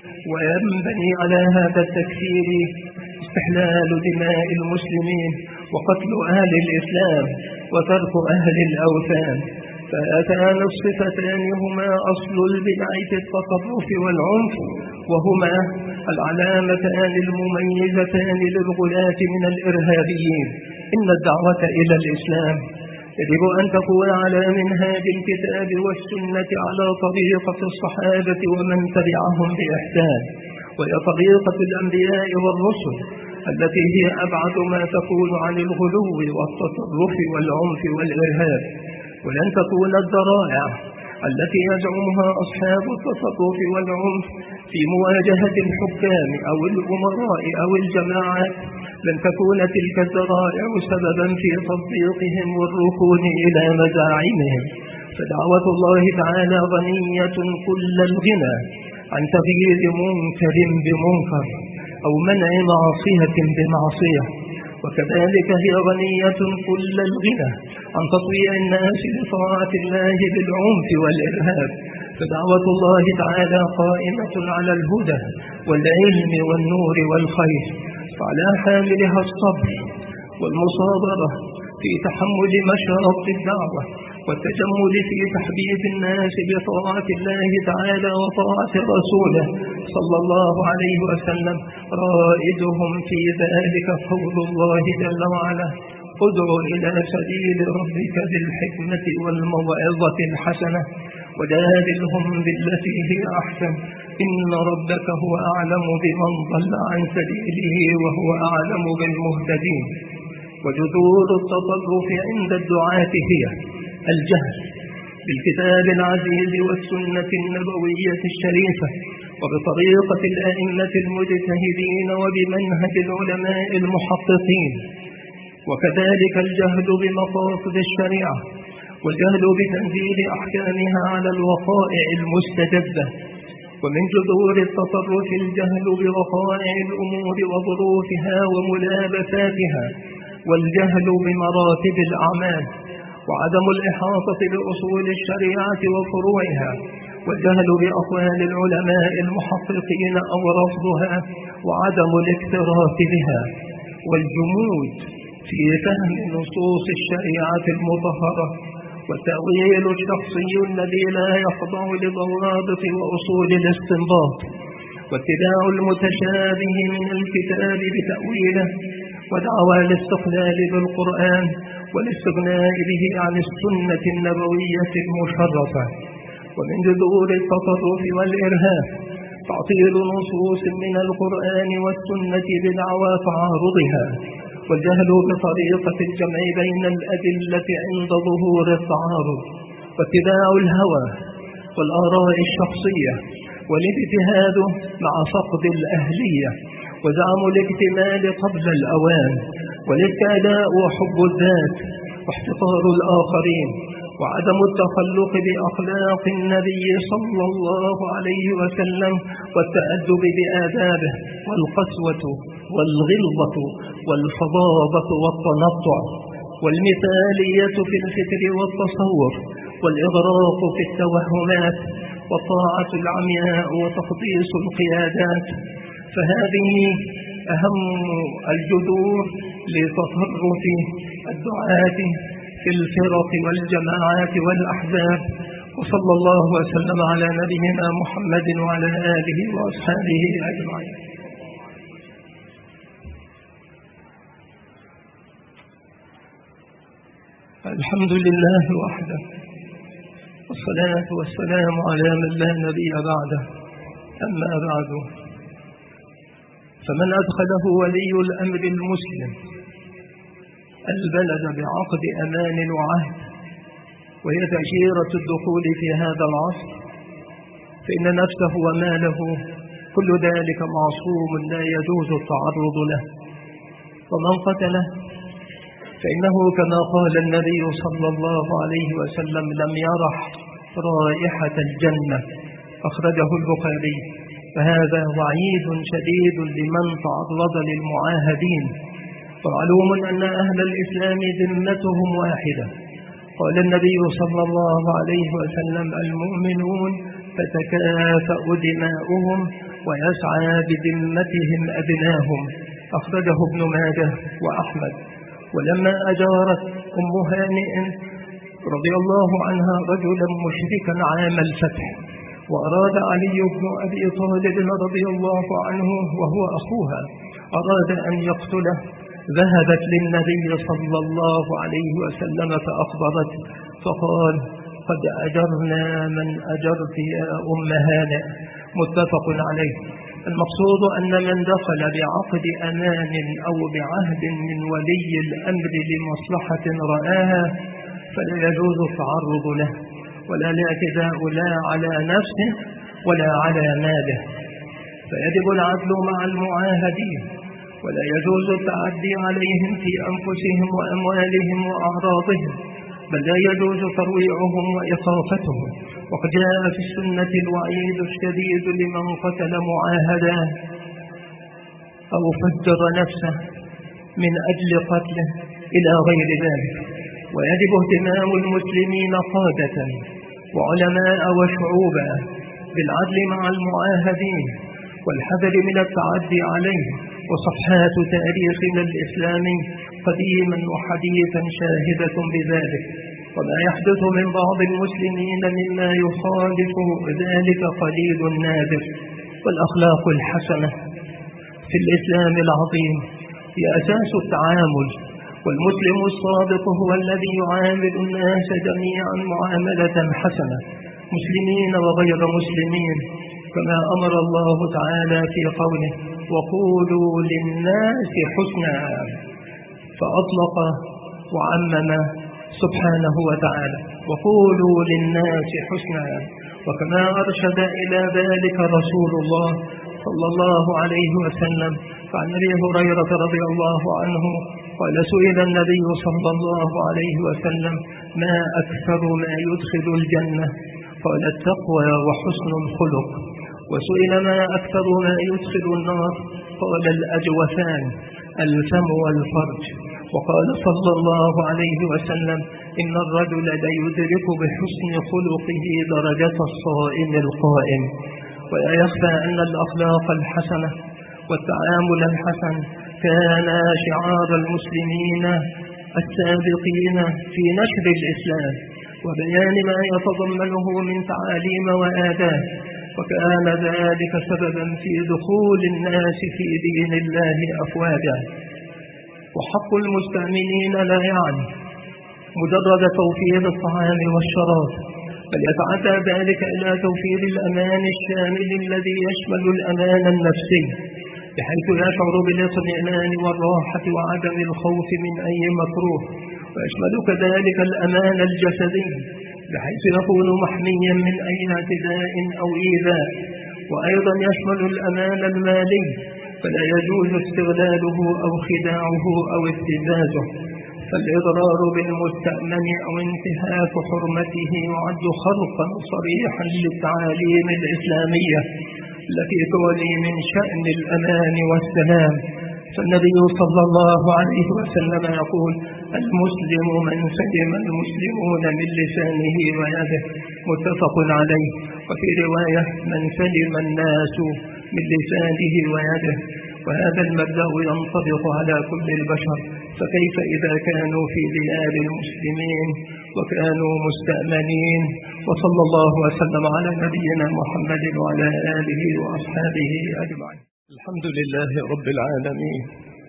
وينبني على هذا التكفير استحلال دماء المسلمين وقتل أهل الإسلام وترك أهل الأوثان. فهاتان الصفتان هما أصل البدع في التطرف والعنف، وهما العلامتان المميزتان للغلاة من الإرهابيين. إن الدعوة إلى الإسلام يجب أن تكون على منهاج الكتاب والسنة على طريقة الصحابة ومن تبعهم بإحسان، وهي طريقة الأنبياء والرسل التي هي أبعد ما تكون عن الغلو والتطرف والعنف والإرهاب. ولن تكون الذرائع التي يزعمها أصحاب التطرف والعنف في مواجهة الحكام أو الأمراء أو الجماعات، لن تكون تلك الذرائع سببا في تصديقهم والركون إلى مزاعمهم. فدعوة الله تعالى غنية كل الغنى عن تغيير منكر بمنكر أو منع معصية بمعصية، وكذلك هي غنية كل الغنى عن تطويع الناس لطاعة الله بالعنف والإرهاب. فدعوة الله تعالى قائمة على الهدى والعلم والنور والخير، فعلى حاملها الصبر والمصابرة في تحمل مشرط الدعوة والتجمل في تحبيب الناس بطاعة الله تعالى وطاعة رسوله صلى الله عليه وسلم. رائدهم في ذلك قول الله جل وعلا: ادع إلى سبيل ربك بالحكمة والموعظة الحسنة وجادلهم بالتي هي أحسن إن ربك هو أعلم بمن ضل عن سبيله وهو أعلم بالمهتدين. وجذور التطرف عند الدعاة هي الجهل بالكتاب العزيز والسنة النبوية الشريفة وبطريقة الأئمة المجتهدين وبمنهج العلماء المحققين، وكذلك الجهل بمقاصد الشريعة والجهل بتنزيل أحكامها على الوقائع المستجدة، ومن جذور التطرف الجهل بوقائع الأمور وظروفها وملابساتها، والجهل بمراتب الأعمال، وعدم الإحاطة بأصول الشريعة وفروعها، والجهل بأقوال العلماء المحققين أو رفضها، وعدم الاكتراث بها، والجمود في فهم نصوص الشريعة المطهرة، والتأويل الشخصي الذي لا يخضع لضوابط وأصول الاستنباط، واتباع المتشابه من الكتاب بتأويله، ودعوى الاستقلال بالقرآن والاستغناء به عن السنة النبوية المشرفة. ومن جذور التطرف والإرهاب تعطيل نصوص من القرآن والسنة بدعوى تعارضها، والجهل بطريقة الجمع بين الأدلة عند ظهور التعارض، واتباع الهوى والآراء الشخصية، والاجتهاد مع فقد الأهلية، وزعم الاكتمال قبل الأوان، والاستعلاء وحب الذات، واحتقار الآخرين، وعدم التخلق بأخلاق النبي صلى الله عليه وسلم، والتأدب بآدابه، والقسوة والغلظة والفظاظة والتنطع، والمثالية في الفكر والتصور، والإغراق في التوهمات، والطاعة العمياء وتخطيص القيادات. فهذه أهم الجذور لتطرف الدعاة في الفرق والجماعات والأحزاب. وصلى الله وسلم على نبينا محمد وعلى آله وأصحابه أجمعين. الحمد لله وحده، والصلاة والسلام على من لا نبي بعده. أما بعد، فمن أدخله ولي الأمر المسلم البلد بعقد أمان وعهد، وهي تأشيرة الدخول في هذا العصر، فإن نفسه وماله كل ذلك معصوم لا يجوز التعرض له. ومن قتله فإنه كما قال النبي صلى الله عليه وسلم لم يرح رائحة الجنة، أخرجه البخاري. فهذا وعيد شديد لمن تعرض للمعاهدين. ومعلوم أن أهل الإسلام ذمتهم واحدة، قال النبي صلى الله عليه وسلم المؤمنون تتكافأ دماؤهم ويسعى بذمتهم أدناهم، أخرجه ابن ماجه وأحمد. ولما أجارت أم هانئ رضي الله عنها رجلا مشركا عام الفتح، وأراد علي بن أبي طالب رضي الله عنه وهو أخوها أراد أن يقتله، ذهبت للنبي صلى الله عليه وسلم فأخبرت، فقال قد أجرنا من أجرت يا أم هانئ، متفق عليه. المقصود أن من دخل بعقد أمان أو بعهد من ولي الأمر لمصلحة رآها فلا يجوز التعرض له، ولا الاعتداء لا على نفسه ولا على ماله، فيجب العدل مع المعاهدين، ولا يجوز التعدي عليهم في أنفسهم وأموالهم وأعراضهم، بل لا يجوز ترويعهم وإخافتهم. وقد جاء في السنة الوعيد الشديد لمن قتل معاهدا أو فجر نفسه من أجل قتله إلى غير ذلك. ويجب اهتمام المسلمين قادة وعلماء وشعوبا بالعدل مع المعاهدين والحذر من التعدي عليهم. وصفحات تاريخنا الإسلامي قديما وحديثا شاهدة بذلك، وما يحدث من بعض المسلمين مما يخالف ذلك قليل نادر. والأخلاق الحسنة في الإسلام العظيم هي أساس التعامل، والمسلم الصادق هو الذي يعامل الناس جميعا معاملة حسنة، مسلمين وغير مسلمين، كما أمر الله تعالى في قوله وقولوا للناس حسنا، فأطلق وعمم سبحانه وتعالى وقولوا للناس حسنا. وكما أرشد إلى ذلك رسول الله صلى الله عليه وسلم، فعن أبي هريرة رضي الله عنه قال سئل النبي صلى الله عليه وسلم ما أكثر ما يدخل الجنة؟ قال التقوى وحسن الخلق. وسئل ما أكثر ما يدخل النار، قال الأجوفان، الفم والفرج. وقال صلى الله عليه وسلم: إن الرجل ليدرك بحسن خلقه درجة الصائم القائم. ولا يخفى أن الأخلاق الحسنة والتعامل الحسن كان شعار المسلمين السابقين في نشر الإسلام وبيان ما يتضمنه من تعاليم وآداب، وكان ذلك سببا في دخول الناس في دين الله أفواجا. وحق المستأمنين لا يعني مجرد توفير الطعام والشراب، بل يتعدى ذلك إلى توفير الأمان الشامل الذي يشمل الأمان النفسي، بحيث يشعر بالاطمئنان والراحة وعدم الخوف من أي مكروه، ويشمل كذلك الأمان الجسدي بحيث يكون محميا من أي اعتداء أو إيذاء، وأيضا يشمل الأمان المالي، فلا يجوز استغلاله أو خداعه أو ابتزازه. فالإضرار بالمستأمن أو انتهاك حرمته يعد خرقا صريحا للتعاليم الإسلامية التي تولي من شأن الأمان والسلام. فالنبي صلى الله عليه وسلم يقول: المسلم من سلم المسلمون من لسانه ويده، متفق عليه. وفي رواية: من سلم الناس من لسانه ويده. وهذا المبدأ ينطبق على كل البشر، فكيف إذا كانوا في ديار المسلمين وكانوا مستأمنين؟ وصلى الله وسلم على نبينا محمد وعلى آله وأصحابه أجمعين. الحمد لله رب العالمين،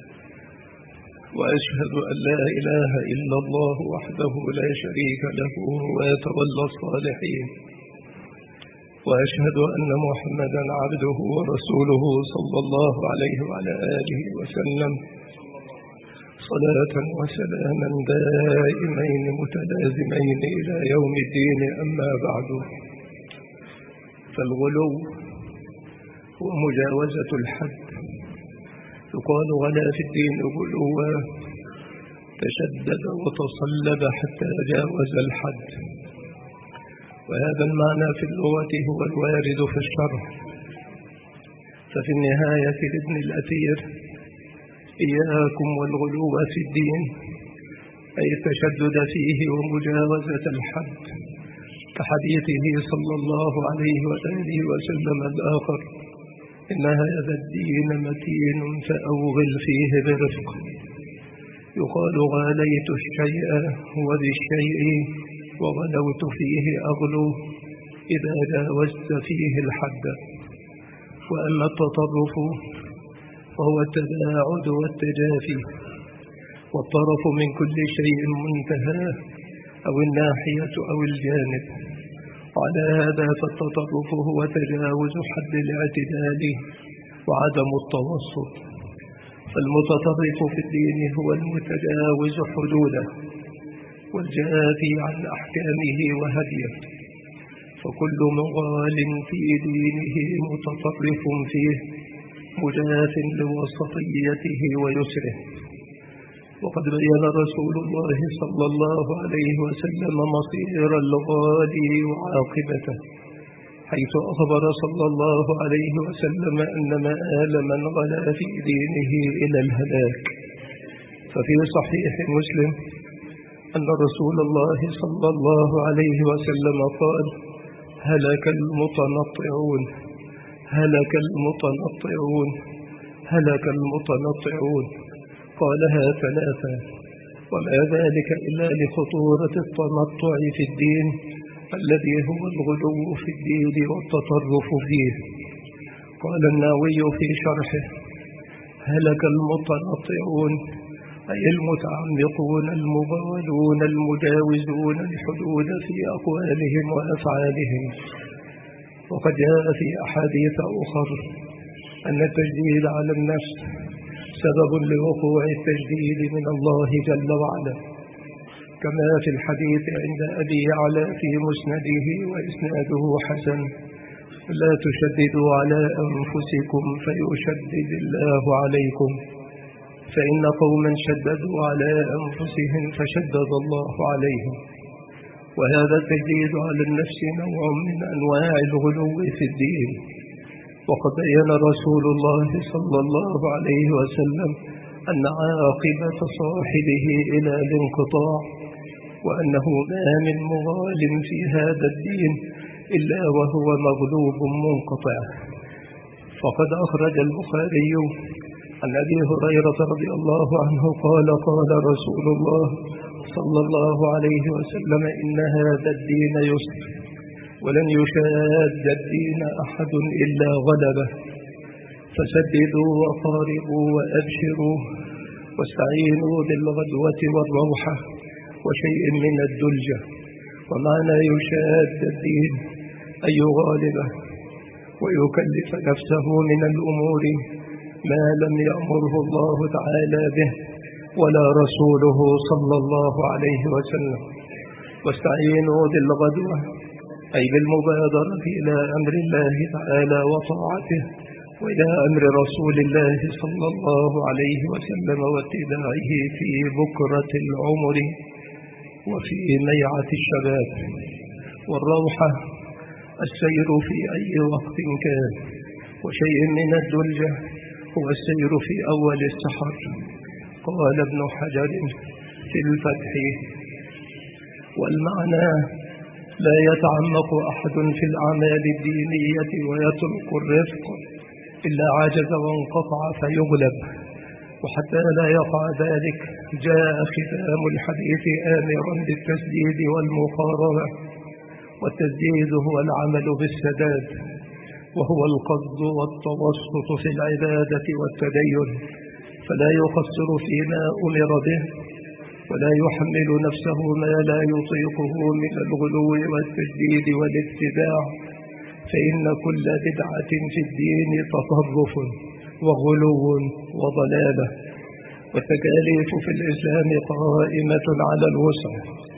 وأشهد أن لا إله إلا الله وحده لا شريك له ويتولى الصالحين، وأشهد أن محمدا عبده ورسوله صلى الله عليه وعلى آله وسلم صلاة وسلاما دائمين متلازمين إلى يوم الدين. أما بعد، فالغلو هو مجاوزة الحد. يقال: غلا في الدين غلوا، تشدد وتصلب حتى جاوز الحد. وهذا المعنى في اللغة هو الوارد في الشرع. ففي النهاية لابن الأثير: إياكم والغلو في الدين، أي التشدد فيه ومجاوزة الحد، كحديثه صلى الله عليه وآله وسلم الآخر: إن هذا الدين متين فأوغل فيه برفق. يقال: غاليت الشيء وبالشيء وغلوت فيه أغلو، إذا جاوزت فيه الحد. وأما التطرف فهو التباعد والتجافي، والطرف من كل شيء منتهاه أو الناحية أو الجانب. وعلى هذا فالتطرف هو تجاوز حد الاعتدال وعدم التوسط. فالمتطرف في الدين هو المتجاوز حدوده والجافي عن أحكامه وهديه. فكل مغال في دينه متطرف فيه، مجاف لوسطيته ويسره. وقد بين رسول الله صلى الله عليه وسلم مصير الغالي وعاقبته، حيث أخبر صلى الله عليه وسلم أن مآل من غلا في دينه إلى الهلاك. ففي صحيح مسلم أن رسول الله صلى الله عليه وسلم قال: هلك المتنطعون، هلك المتنطعون، هلك المتنطعون. قالها ثلاثا، وما ذلك إلا لخطورة التنطع في الدين الذي هو الغلو في الدين والتطرف فيه. قال النووي في شرحه: هلك المتنطعون، أي المتعمقون المغالون المجاوزون الحدود في أقوالهم وأفعالهم. وقد جاء في أحاديث أخر أن التجديد على النفس سبب لوقوع التجديد من الله جل وعلا، كما في الحديث عند أبي يعلى في مسنده وإسناده حسن: لا تشددوا على أنفسكم فيشدد الله عليكم، فإن قوما شددوا على أنفسهم فشدد الله عليهم. وهذا التجديد على النفس نوع من أنواع الغلو في الدين، وقد بين رسول الله صلى الله عليه وسلم أن عاقبة صاحبه إلى الانقطاع، وأنه ما من مغال في هذا الدين إلا وهو مغلوب منقطع. فقد أخرج البخاري عن أبي هريرة رضي الله عنه قال قال رسول الله صلى الله عليه وسلم: إن هذا الدين يسر، ولن يشاد الدين أحد إلا غلبه، فسددوا وقاربوا وأبشروا، واستعينوا بالغدوة والروحة وشيء من الدلجة. ومعنى يشاد الدين أن يغالبه ويكلف نفسه من الأمور ما لم يأمره الله تعالى به ولا رسوله صلى الله عليه وسلم. واستعينوا بالغدوة أي بالمبادرة إلى أمر الله تعالى وطاعته، وإلى أمر رسول الله صلى الله عليه وسلم واتباعه في بكرة العمر وفي ميعة الشباب. والروحة السير في أي وقت كان، وشيء من الدلجة هو السير في أول السحر. قال ابن حجر في الفتح: والمعنى لا يتعمق أحد في الأعمال الدينية ويترك الرفق إلا عجز وانقطع فيغلب. وحتى لا يقع ذلك جاء ختام الحديث آمرا بالتسديد والمقاربة. والتسديد هو العمل بالسداد، وهو القصد والتوسط في العبادة والتدين، فلا يقصر فيما أمر به، ولا يحمل نفسه ما لا يطيقه من الغلو والتجديد والاتباع، فإن كل بدعة في الدين تطرف وغلو وضلالة. والتكاليف في الإسلام قائمة على الوسع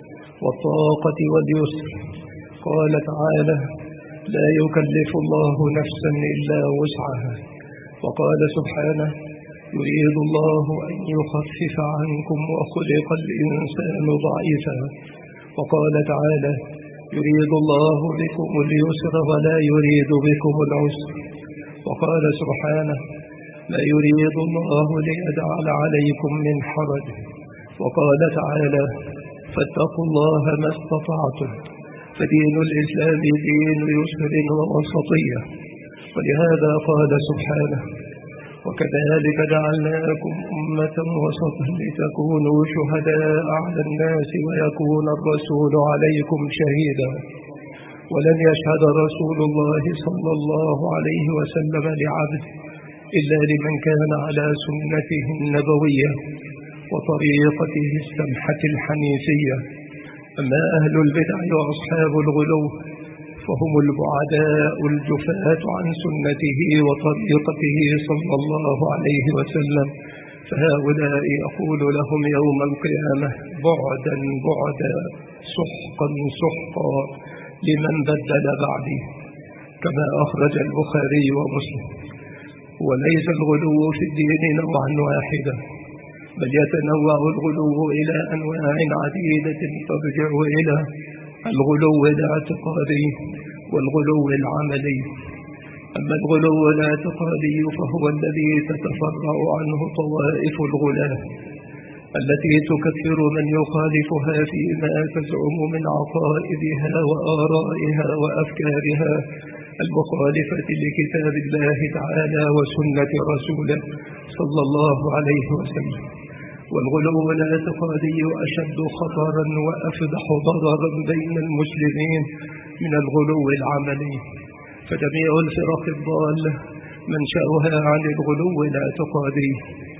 والطاقة واليسر. قال تعالى: لا يكلف الله نفسا إلا وسعها. وقال سبحانه: يريد الله أن يخفف عنكم وخلق الإنسان ضعيفا. وقال تعالى: يريد الله بكم اليسر ولا يريد بكم العسر. وقال سبحانه: لا يريد الله ليجعل عليكم من حرج. وقال تعالى: فاتقوا الله ما استطعتم. فدين الإسلام دين يسر ووسطية. ولهذا قال سبحانه: وكذلك جعلناكم أمة وسطا لتكونوا شهداء على الناس ويكون الرسول عليكم شهيدا. ولن يشهد رسول الله صلى الله عليه وسلم لعبد إلا لمن كان على سنته النبوية وطريقته السمحة الحنيفية. أما أهل البدع وأصحاب الغلو فهم البعداء الجفاة عن سنته وطريقته صلى الله عليه وسلم، فهؤلاء يقول لهم يوم القيامة: بعدا بعدا، سحقا سحقا لمن بدل بعدي، كما أخرج البخاري ومسلم. وليس الغلو في الدين نوعا واحدا، بل يتنوع الغلو إلى أنواع عديدة ترجع إلى الغلو الاعتقادي والغلو العملي. أما الغلو الاعتقادي فهو الذي تتفرع عنه طوائف الغلاة التي تكفر من يخالفها فيما تزعم من عقائدها وآرائها وأفكارها المخالفة لكتاب الله تعالى وسنة رسوله صلى الله عليه وسلم. والغلو الاعتقادي أشد خطرا وأفدح ضررا بين المسلمين من الغلو العملي، فجميع الفرق الضالة منشأها عن الغلو الاعتقادي.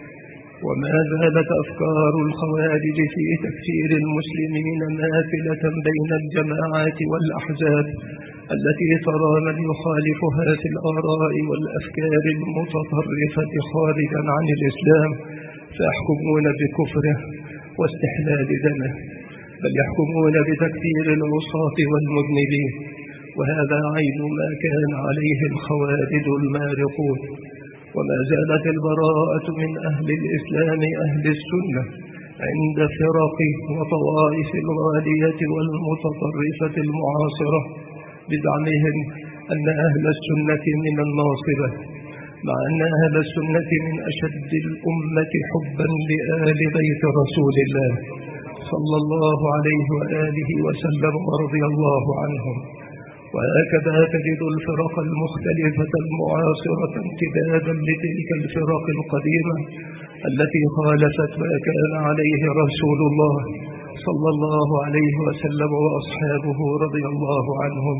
وما زالت أفكار الخوارج في تكفير المسلمين ماثلة بين الجماعات والأحزاب التي ترى من يخالفها في الآراء والأفكار المتطرفة خارجا عن الإسلام فيحكمون بكفره واستحلال دمه، بل يحكمون بتكفير العصاة والمذنبين. وهذا عين ما كان عليه الخوارج المارقون. وما زالت البراءة من أهل الإسلام أهل السنة عند فرق وطوائف الغالية والمتطرفة المعاصرة بزعمهم أن أهل السنة من الناصبة، مع أن أهل السنة من أشد الأمة حبا لآل بيت رسول الله صلى الله عليه وآله وسلم ورضي الله عنهم. وهكذا تجد الفرق المختلفة المعاصرة امتدادا لتلك الفرق القديمة التي خالفت ما كان عليه رسول الله صلى الله عليه وسلم وأصحابه رضي الله عنهم،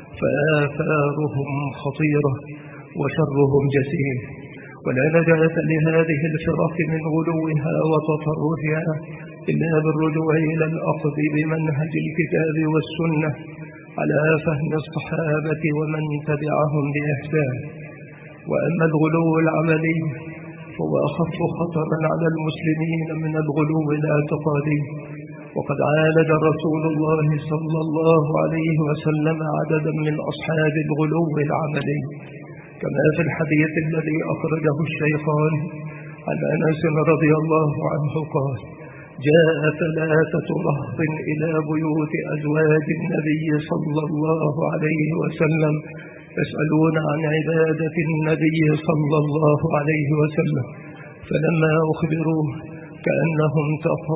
فآثارهم خطيرة وشرهم جسيم. ولا نجاة لهذه الفرق من غلوها وتطرفها إلا بالرجوع إلى الأخذ بمنهج الكتاب والسنة على فهم الصحابة ومن تبعهم بإحسان. وأما الغلو العملي فهو أخف خطرا على المسلمين من الغلو الاعتقادي، وقد عالج رسول الله صلى الله عليه وسلم عددا من أصحاب الغلو العملي، كما في الحديث الذي أخرجه الشيخان عن أنس رضي الله عنه قال: جاء ثلاثة رهط إلى بيوت أزواج النبي صلى الله عليه وسلم يسألون عن عبادة النبي صلى الله عليه وسلم، فلما أخبروه كأنهم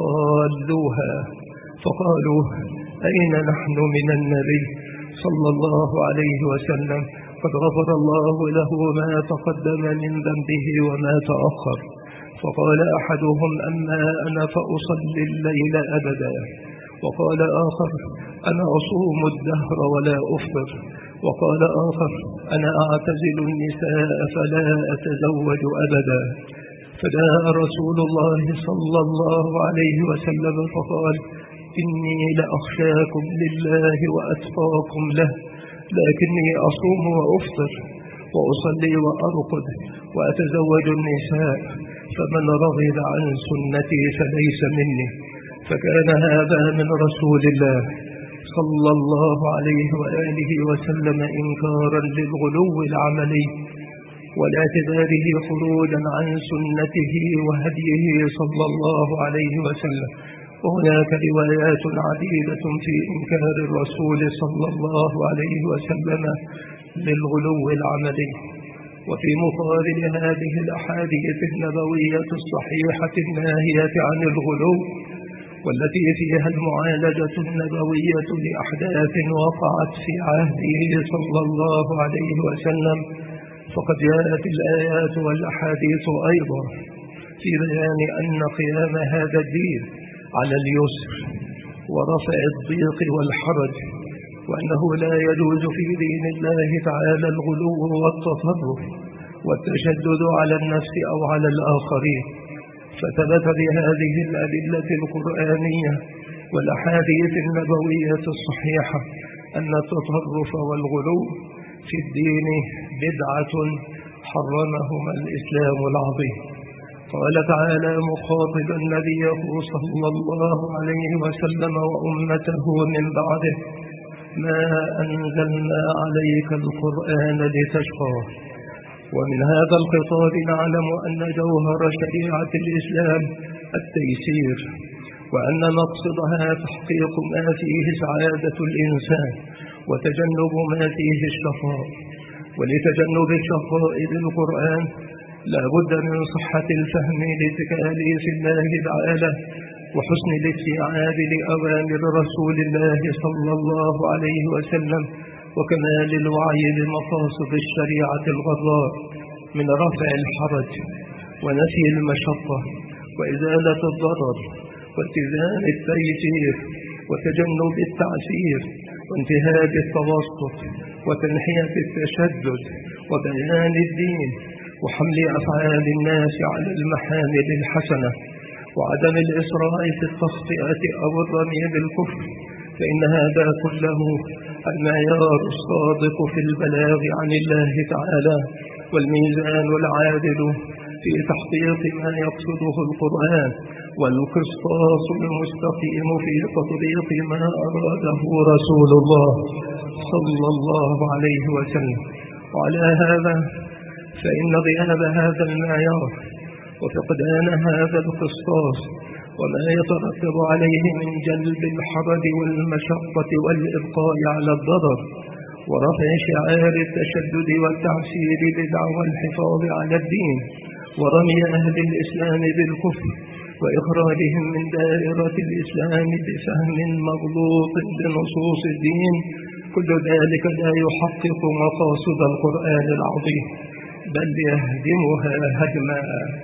تقالوها فقالوا: أين نحن من النبي صلى الله عليه وسلم؟ قد غفر الله له ما تقدم من ذنبه وما تأخر. فقال أحدهم: أما أنا فأصلي الليل أبدا. وقال آخر: أنا أصوم الدهر ولا أفطر. وقال آخر: أنا أعتزل النساء فلا أتزوج أبدا. فجاء رسول الله صلى الله عليه وسلم فقال: إني لأخشاكم لله وأتقاكم له، لكني أصوم وأفطر وأصلي وأرقد وأتزوج النساء، فمن رغب عن سنتي فليس مني. فكان هذا من رسول الله صلى الله عليه وآله وسلم إنكارا للغلو العملي والاعتباره خروجا عن سنته وهديه صلى الله عليه وسلم. وهناك روايات عديدة في إنكار الرسول صلى الله عليه وسلم للغلو العملي. وفي مقابل هذه الأحاديث النبوية الصحيحة الناهية عن الغلو والتي فيها المعالجة النبوية لأحداث وقعت في عهده صلى الله عليه وسلم، فقد جاءت الآيات والأحاديث أيضا في بيان أن قيام هذا الدين على اليسر ورفع الضيق والحرج، وأنه لا يجوز في دين الله تعالى الغلو والتطرف والتشدد على النفس أو على الآخرين. فثبت بهذه الأدلة القرآنية والأحاديث النبوية الصحيحة أن التطرف والغلو في الدين بدعة حرمهما الإسلام العظيم. قال تعالى مخاطبا نبيه صلى الله عليه وسلم وأمته من بعده: ما أنزلنا عليك القرآن لتشقى. ومن هذا الخطاب نعلم أن جوهر شريعة الإسلام التيسير، وأن مقصدها تحقيق ما فيه سعادة الإنسان وتجنب ما فيه الشقاء. ولتجنب الشقاء بالقرآن لا بد من صحة الفهم لتكاليف الله تعالى وحسن الاستيعاب لأوامر رسول الله صلى الله عليه وسلم، وكمال الوعي بمقاصد الشريعة الغراء من رفع الحرج ونفي المشقة وإزالة الضرر واتزان التيسير وتجنب التعسير وانتهاج التوسط وتنحية التشدد وبيان الدين وحمل أفعال الناس على المحامل الحسنة وعدم الإسراع في التخطئة أو الرمي بالكفر، فإن هذا كله المعيار الصادق في البلاغ عن الله تعالى والميزان العادل في تحقيق ما يقصده القرآن والقسطاس المستقيم في تطبيق ما أراده رسول الله صلى الله عليه وسلم. وعلى هذا فإن غياب هذا المعيار وفقدان هذا القسطاس وما يترتب عليه من جلب الحرج والمشقة والإبقاء على الضرر ورفع شعار التشدد والتعسير بدعوى الحفاظ على الدين، ورمي أهل الإسلام بالكفر وإخراجهم من دائرة الإسلام بفهم مغلوط بنصوص الدين. كل ذلك لا يحقق مقاصد القرآن العظيم بل يهدمها هدما.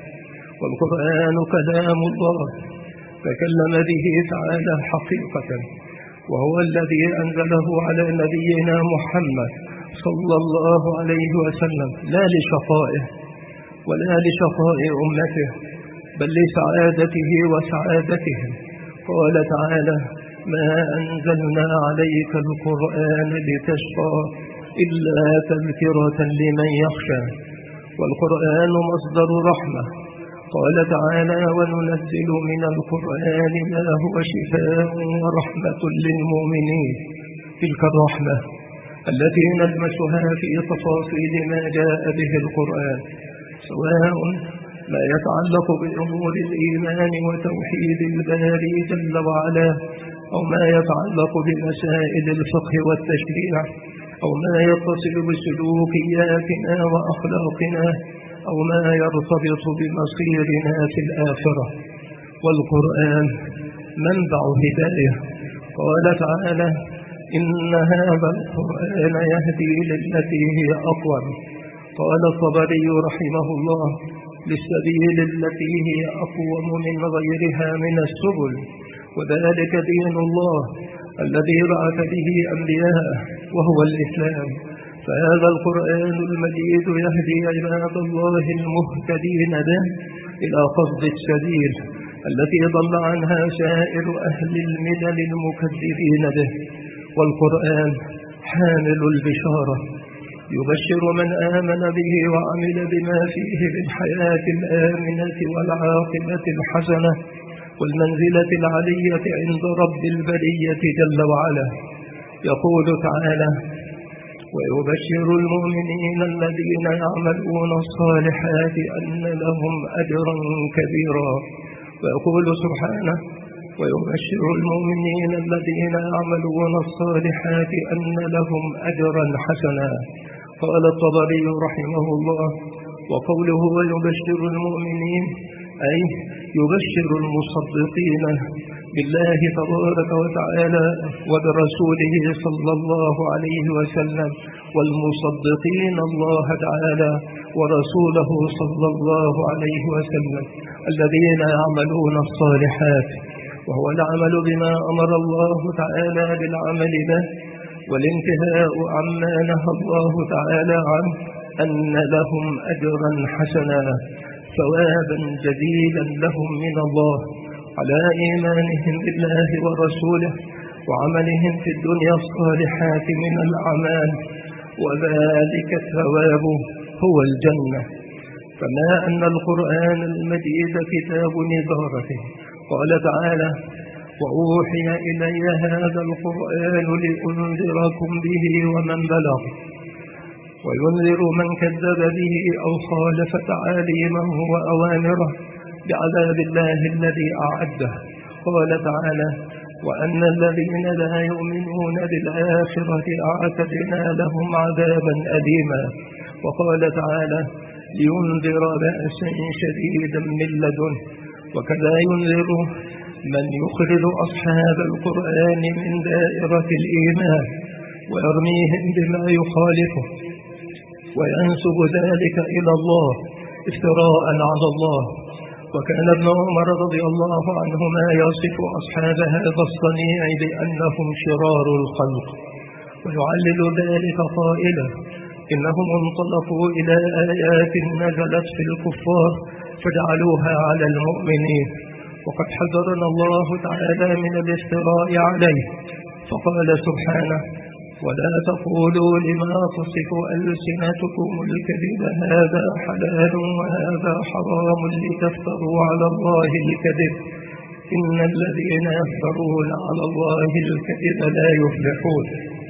والقرآن كلام الله تكلم به تعالى حقيقة، وهو الذي أنزله على نبينا محمد صلى الله عليه وسلم لا لشقائه ولا لشقاء أمته بل لسعادته وسعادتهم. قال تعالى: ما أنزلنا عليك القرآن لتشقى إلا تذكرة لمن يخشى. والقرآن مصدر رحمة. قال تعالى: وننزل من القرآن ما هو شفاء ورحمة للمؤمنين. تلك الرحمة التي نلمسها في تفاصيل ما جاء به القرآن، سواء ما يتعلق بأمور الإيمان وتوحيد الباري جل وعلا، أو ما يتعلق بمسائل الفقه والتشريع، أو ما يتصل بسلوكياتنا وأخلاقنا، أو ما يرتبط بمصيرنا في الآخرة. والقرآن منبع هداية. قال تعالى: إن هذا القرآن يهدي للتي هي أقوم. قال الطبري رحمه الله: للسبيل التي هي أقوم من غيرها من السبل، وذلك دين الله الذي بعث به أنبياءه وهو الإسلام. فهذا القرآن المجيد يهدي عباد الله المهتدين به إلى قصد السبيل التي ضل عنها سائر أهل الملل المكذبين به. والقرآن حامل البشارة، يبشر من آمن به وعمل بما فيه بالحياة الآمنة والعاقبة الحسنة والمنزلة العلية عند رب البرية جل وعلا. يقول تعالى: ويبشر المؤمنين الذين يعملون الصالحات أن لهم أجرا كبيرا. ويقول سبحانه: ويبشر المؤمنين الذين يعملون الصالحات أن لهم أجرا حسنا. قال الطبري رحمه الله: وقوله ويبشر المؤمنين أي يبشر المصدقين بالله تبارك وتعالى وبرسوله صلى الله عليه وسلم، والمصدقين الله تعالى ورسوله صلى الله عليه وسلم الذين يعملون الصالحات، وهو العمل بما أمر الله تعالى بالعمل به والانتهاء عما نهى الله تعالى عنه، أن لهم أجرا حسنا، ثوابا جزيلا لهم من الله على إيمانهم بالله ورسوله وعملهم في الدنيا الصالحات من الأعمال، وذلك الثواب هو الجنة. كما أن القرآن المجيد كتاب نذارته. قال تعالى: وأوحي إلي هذا القرآن لأنذركم به ومن بلغ، وينذر من كذب به أو خالف تعاليمه وأوامره بعذاب الله الذي أعده. قال تعالى: وأن الذين لا يؤمنون بالآخرة أعتدنا لهم عذابا أليما. وقال تعالى: لينذر بأسا شديدا من لدنه. وكذا ينذر من يخرج أصحاب القرآن من دائرة الإيمان ويرميهم بما يخالفه وينسب ذلك إلى الله افتراء على الله. وكان ابن عمر رضي الله عنهما يصف أصحاب هذا الصنيع بأنهم شرار الخلق، ويعلل ذلك قائلا: إنهم انطلقوا إلى آيات نزلت في الكفار فجعلوها على المؤمنين، وقد حذرنا الله تعالى من الافتراء عليه، فقال سبحانه: ولا تقولوا لما تصف ألسنتكم الكذب هذا حلال وهذا حرام لتفتروا على الله الكذب، إن الذين يفترون على الله الكذب لا يفلحون.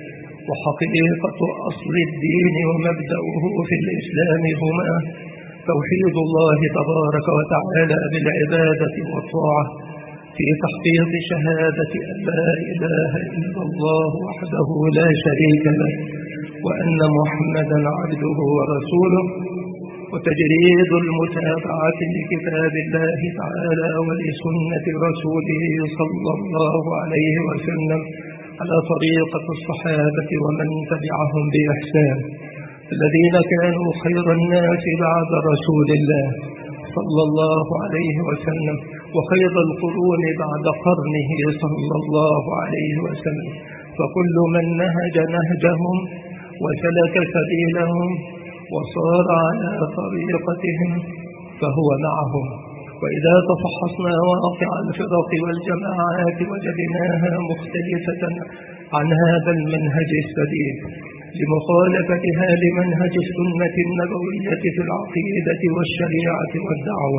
وحقيقة أصل الدين ومبدأه في الإسلام هما توحيد الله تبارك وتعالى بالعبادة والطاعة في تحقيق شهادة أن لا إله إلا الله وحده لا شريك له، وأن محمدا عبده ورسوله، وتجريد المتابعة لكتاب الله تعالى ولسنة رسوله صلى الله عليه وسلم على طريقة الصحابة ومن تبعهم بإحسان الذين كانوا خير الناس بعد رسول الله صلى الله عليه وسلم، وخير القرون بعد قرنه صلى الله عليه وسلم. فكل من نهج نهجهم وسلك سبيلهم وصار على طريقتهم فهو معهم. وإذا تفحصنا واقع الفرق والجماعات وجدناها مختلفة عن هذا المنهج السديد لمخالفتها لمنهج السنة النبوية في العقيدة والشريعة والدعوة،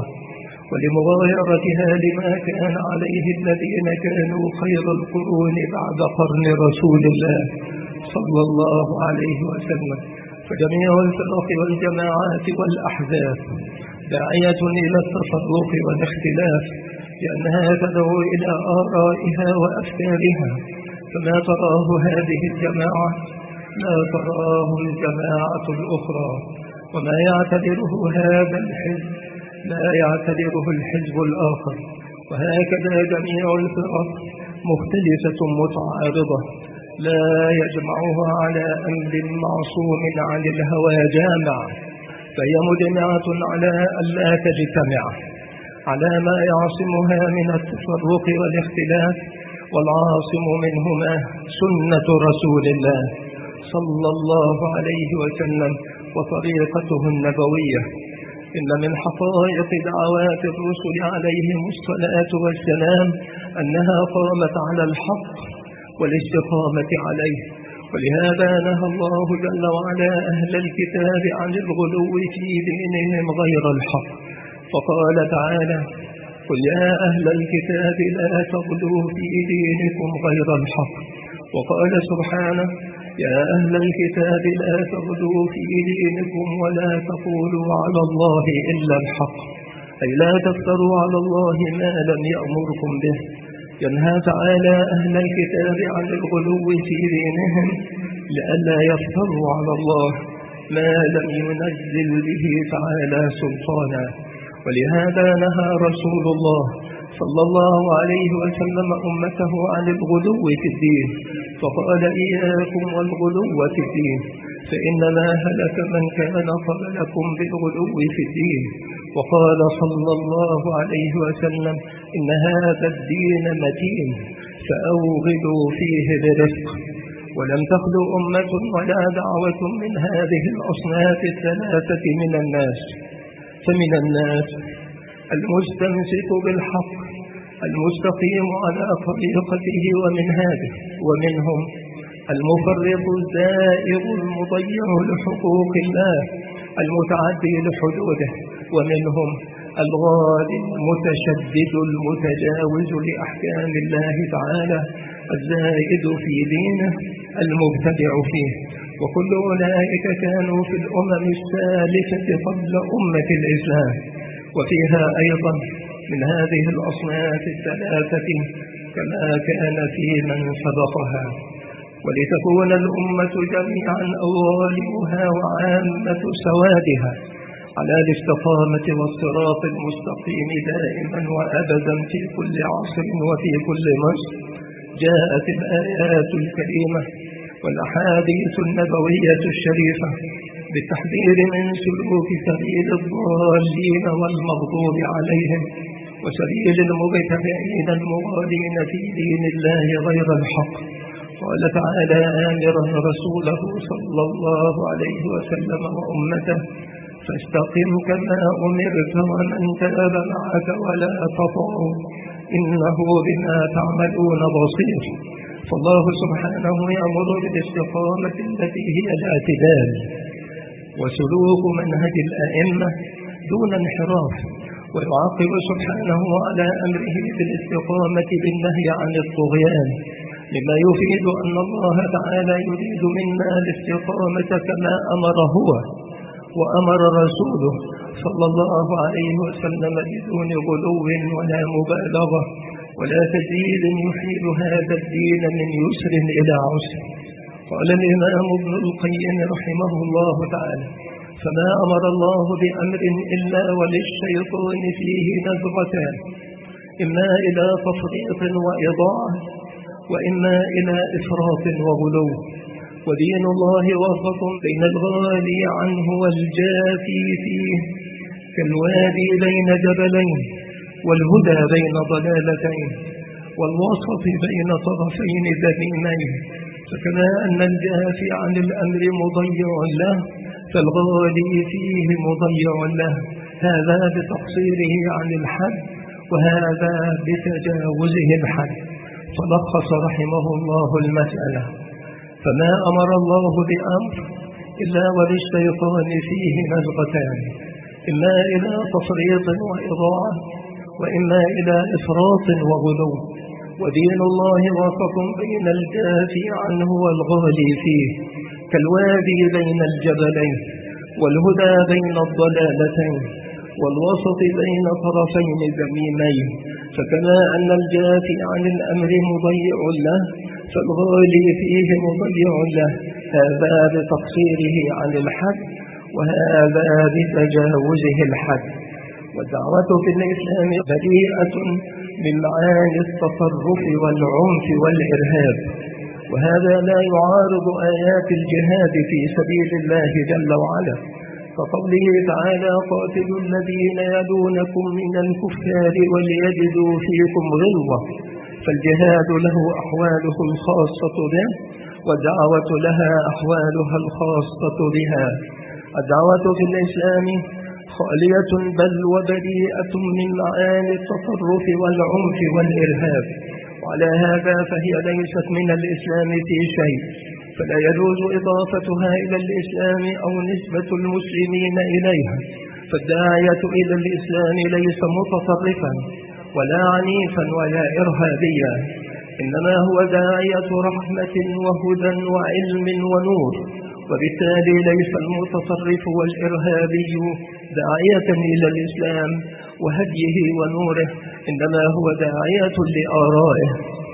ولمغايرتها لما كان عليه الذين كانوا خير القرون بعد قرن رسول الله صلى الله عليه وسلم. فجميع الفرق والجماعات والأحزاب داعية إلى التفرق والاختلاف، لأنها تدعو إلى آرائها وأفكارها. فما تراه هذه الجماعة لا تراه الجماعة الأخرى، وما يعتبره هذا الحزب لا يعتبره الحزب الآخر. وهكذا جميع الفرق مختلفة متعارضة لا يجمعها على أمر معصوم عن الهوى جامع، فهي مجمعة على ألا تجتمع على ما يعصمها من التفرق والاختلاف، والعاصم منهما سنة رسول الله صلى الله عليه وسلم وطريقته النبوية. إن من حقائق دعوات الرسل عليهم الصلاة والسلام أنها قامت على الحق والاستقامة عليه، ولهذا نهى الله جل وعلا أهل الكتاب عن الغلو في دينهم غير الحق، فقال تعالى: قل يا أهل الكتاب لا تغلوا في دينكم غير الحق. وقال سبحانه: يا أهل الكتاب لا تغلوا في دينكم ولا تقولوا على الله إلا الحق، أي لا تفتروا على الله ما لم يأمركم به. ينهى تعالى أهل الكتاب عن الغلو في دينهم لئلا يفتروا على الله ما لم ينزل به تعالى سلطانا. ولهذا نهى رسول الله صلى الله عليه وسلم أمته عن الغلو في الدين، فقال: إياكم والغلو في الدين، فإنما هلك من كان قبلكم بالغلو في الدين. وقال صلى الله عليه وسلم: إن هذا الدين متين فأوغلوا فيه برفق. ولم تخلو أمة ولا دعوة من هذه الأصناف الثلاثة من الناس. فمن الناس المستمسك بالحق المستقيم على طريقته ومنهاجه، ومنهم المفرط الزائغ المضيع لحقوق الله المتعدي لحدوده، ومنهم الغالي المتشدد المتجاوز لأحكام الله تعالى الزائد في دينه المبتدع فيه. وكل أولئك كانوا في الأمم الثالثة قبل أمة الإسلام، وفيها أيضا من هذه الأصناف الثلاثة كما كان في من سبقها. ولتكون الأمة جميعا أو غالبها وعامة سوادها على الاستقامة والصراط المستقيم دائما وأبدا في كل عصر وفي كل مصر، جاءت الآيات الكريمة والأحاديث النبوية الشريفة بالتحذير من سلوك سبيل الضالين والمغضوب عليهم وسبيل المبتدعين المغالين في دين الله غير الحق. قال تعالى آمرا رسوله صلى الله عليه وسلم وأمته: فاستقم كما أمرت ومن تاب معك ولا تطغوا إنه بما تعملون بصير. فالله سبحانه يأمر بالاستقامة التي هي الاعتدال وسلوك منهج الأئمة دون انحراف، ويعاقب سبحانه على أمره بالاستقامة بالنهي عن الطغيان، مما يفيد أن الله تعالى يريد منا الاستقامة كما أمر هو وأمر رسوله صلى الله عليه وسلم بدون غلو ولا مبالغة ولا تزيد يحيل هذا الدين من يسر إلى عسر. قال الإمام ابن القيم رحمه الله تعالى: فما أمر الله بأمر إلا وللشيطان فيه نزغتان، إما إلى تفريط وإضاعة، وإما إلى إفراط وغلو. ودين الله وسط بين الغالي عنه والجافي فيه، كالوادي بين جبلين، والهدى بين ضلالتين، والوسط بين طرفين ذميمين. فكما أن الجافي عن الأمر مضيع له، فالغالي فيه مضيع له، هذا بتقصيره عن الحد، وهذا بتجاوزه الحد. فلخص رحمه الله المسألة: فما أمر الله بأمر إلا وللشيطان فيه نزغتان، إما إلى تفريط وإضاعة، وإما إلى إفراط وغلو. ودين الله وسط بين الجافي عنه والغالي فيه، كالوادي بين الجبلين، والهدى بين الضلالتين، والوسط بين طرفين ذميمين. فكما أن الجافي عن الأمر مضيع له، فالغالي فيه مضيع له، هذا بتقصيره عن الحد، وهذا بتجاوزه الحد. والدعوة في الإسلام بريئة من معاني التطرف والعنف والإرهاب، وهذا لا يعارض آيات الجهاد في سبيل الله جل وعلا، كقوله تعالى: قاتلوا الذين يلونكم من الكفار وليجدوا فيكم غلظة. فالجهاد له أحواله الخاصة به، والدعوة لها أحوالها الخاصة بها. الدعوة في الإسلام خالية بل وبريئة من معاني التطرف والعنف والإرهاب، وعلى هذا فهي ليست من الإسلام في شيء، فلا يجوز إضافتها إلى الإسلام أو نسبة المسلمين إليها. فالداعية إلى الإسلام ليس متطرفا ولا عنيفا ولا إرهابيا، إنما هو داعية رحمة وهدى وعلم ونور. وبالتالي ليس المتطرف والإرهابي داعية إلى الإسلام وهديه ونوره، إنما هو داعية لآرائه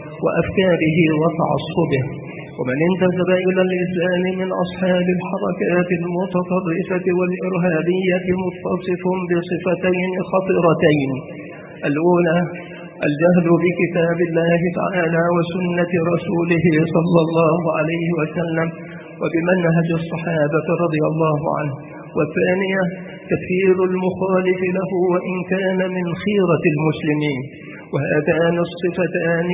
وأفكاره وتعصبه. ومن انتسب إلى الإسلام من أصحاب الحركات المتطرفة والإرهابية متصف بصفتين خطيرتين: الأولى الجهل بكتاب الله تعالى وسنة رسوله صلى الله عليه وسلم وبمنهج الصحابة رضي الله عنه، والثانية تكفير المخالف له وإن كان من خيرة المسلمين. وهاتان الصفتان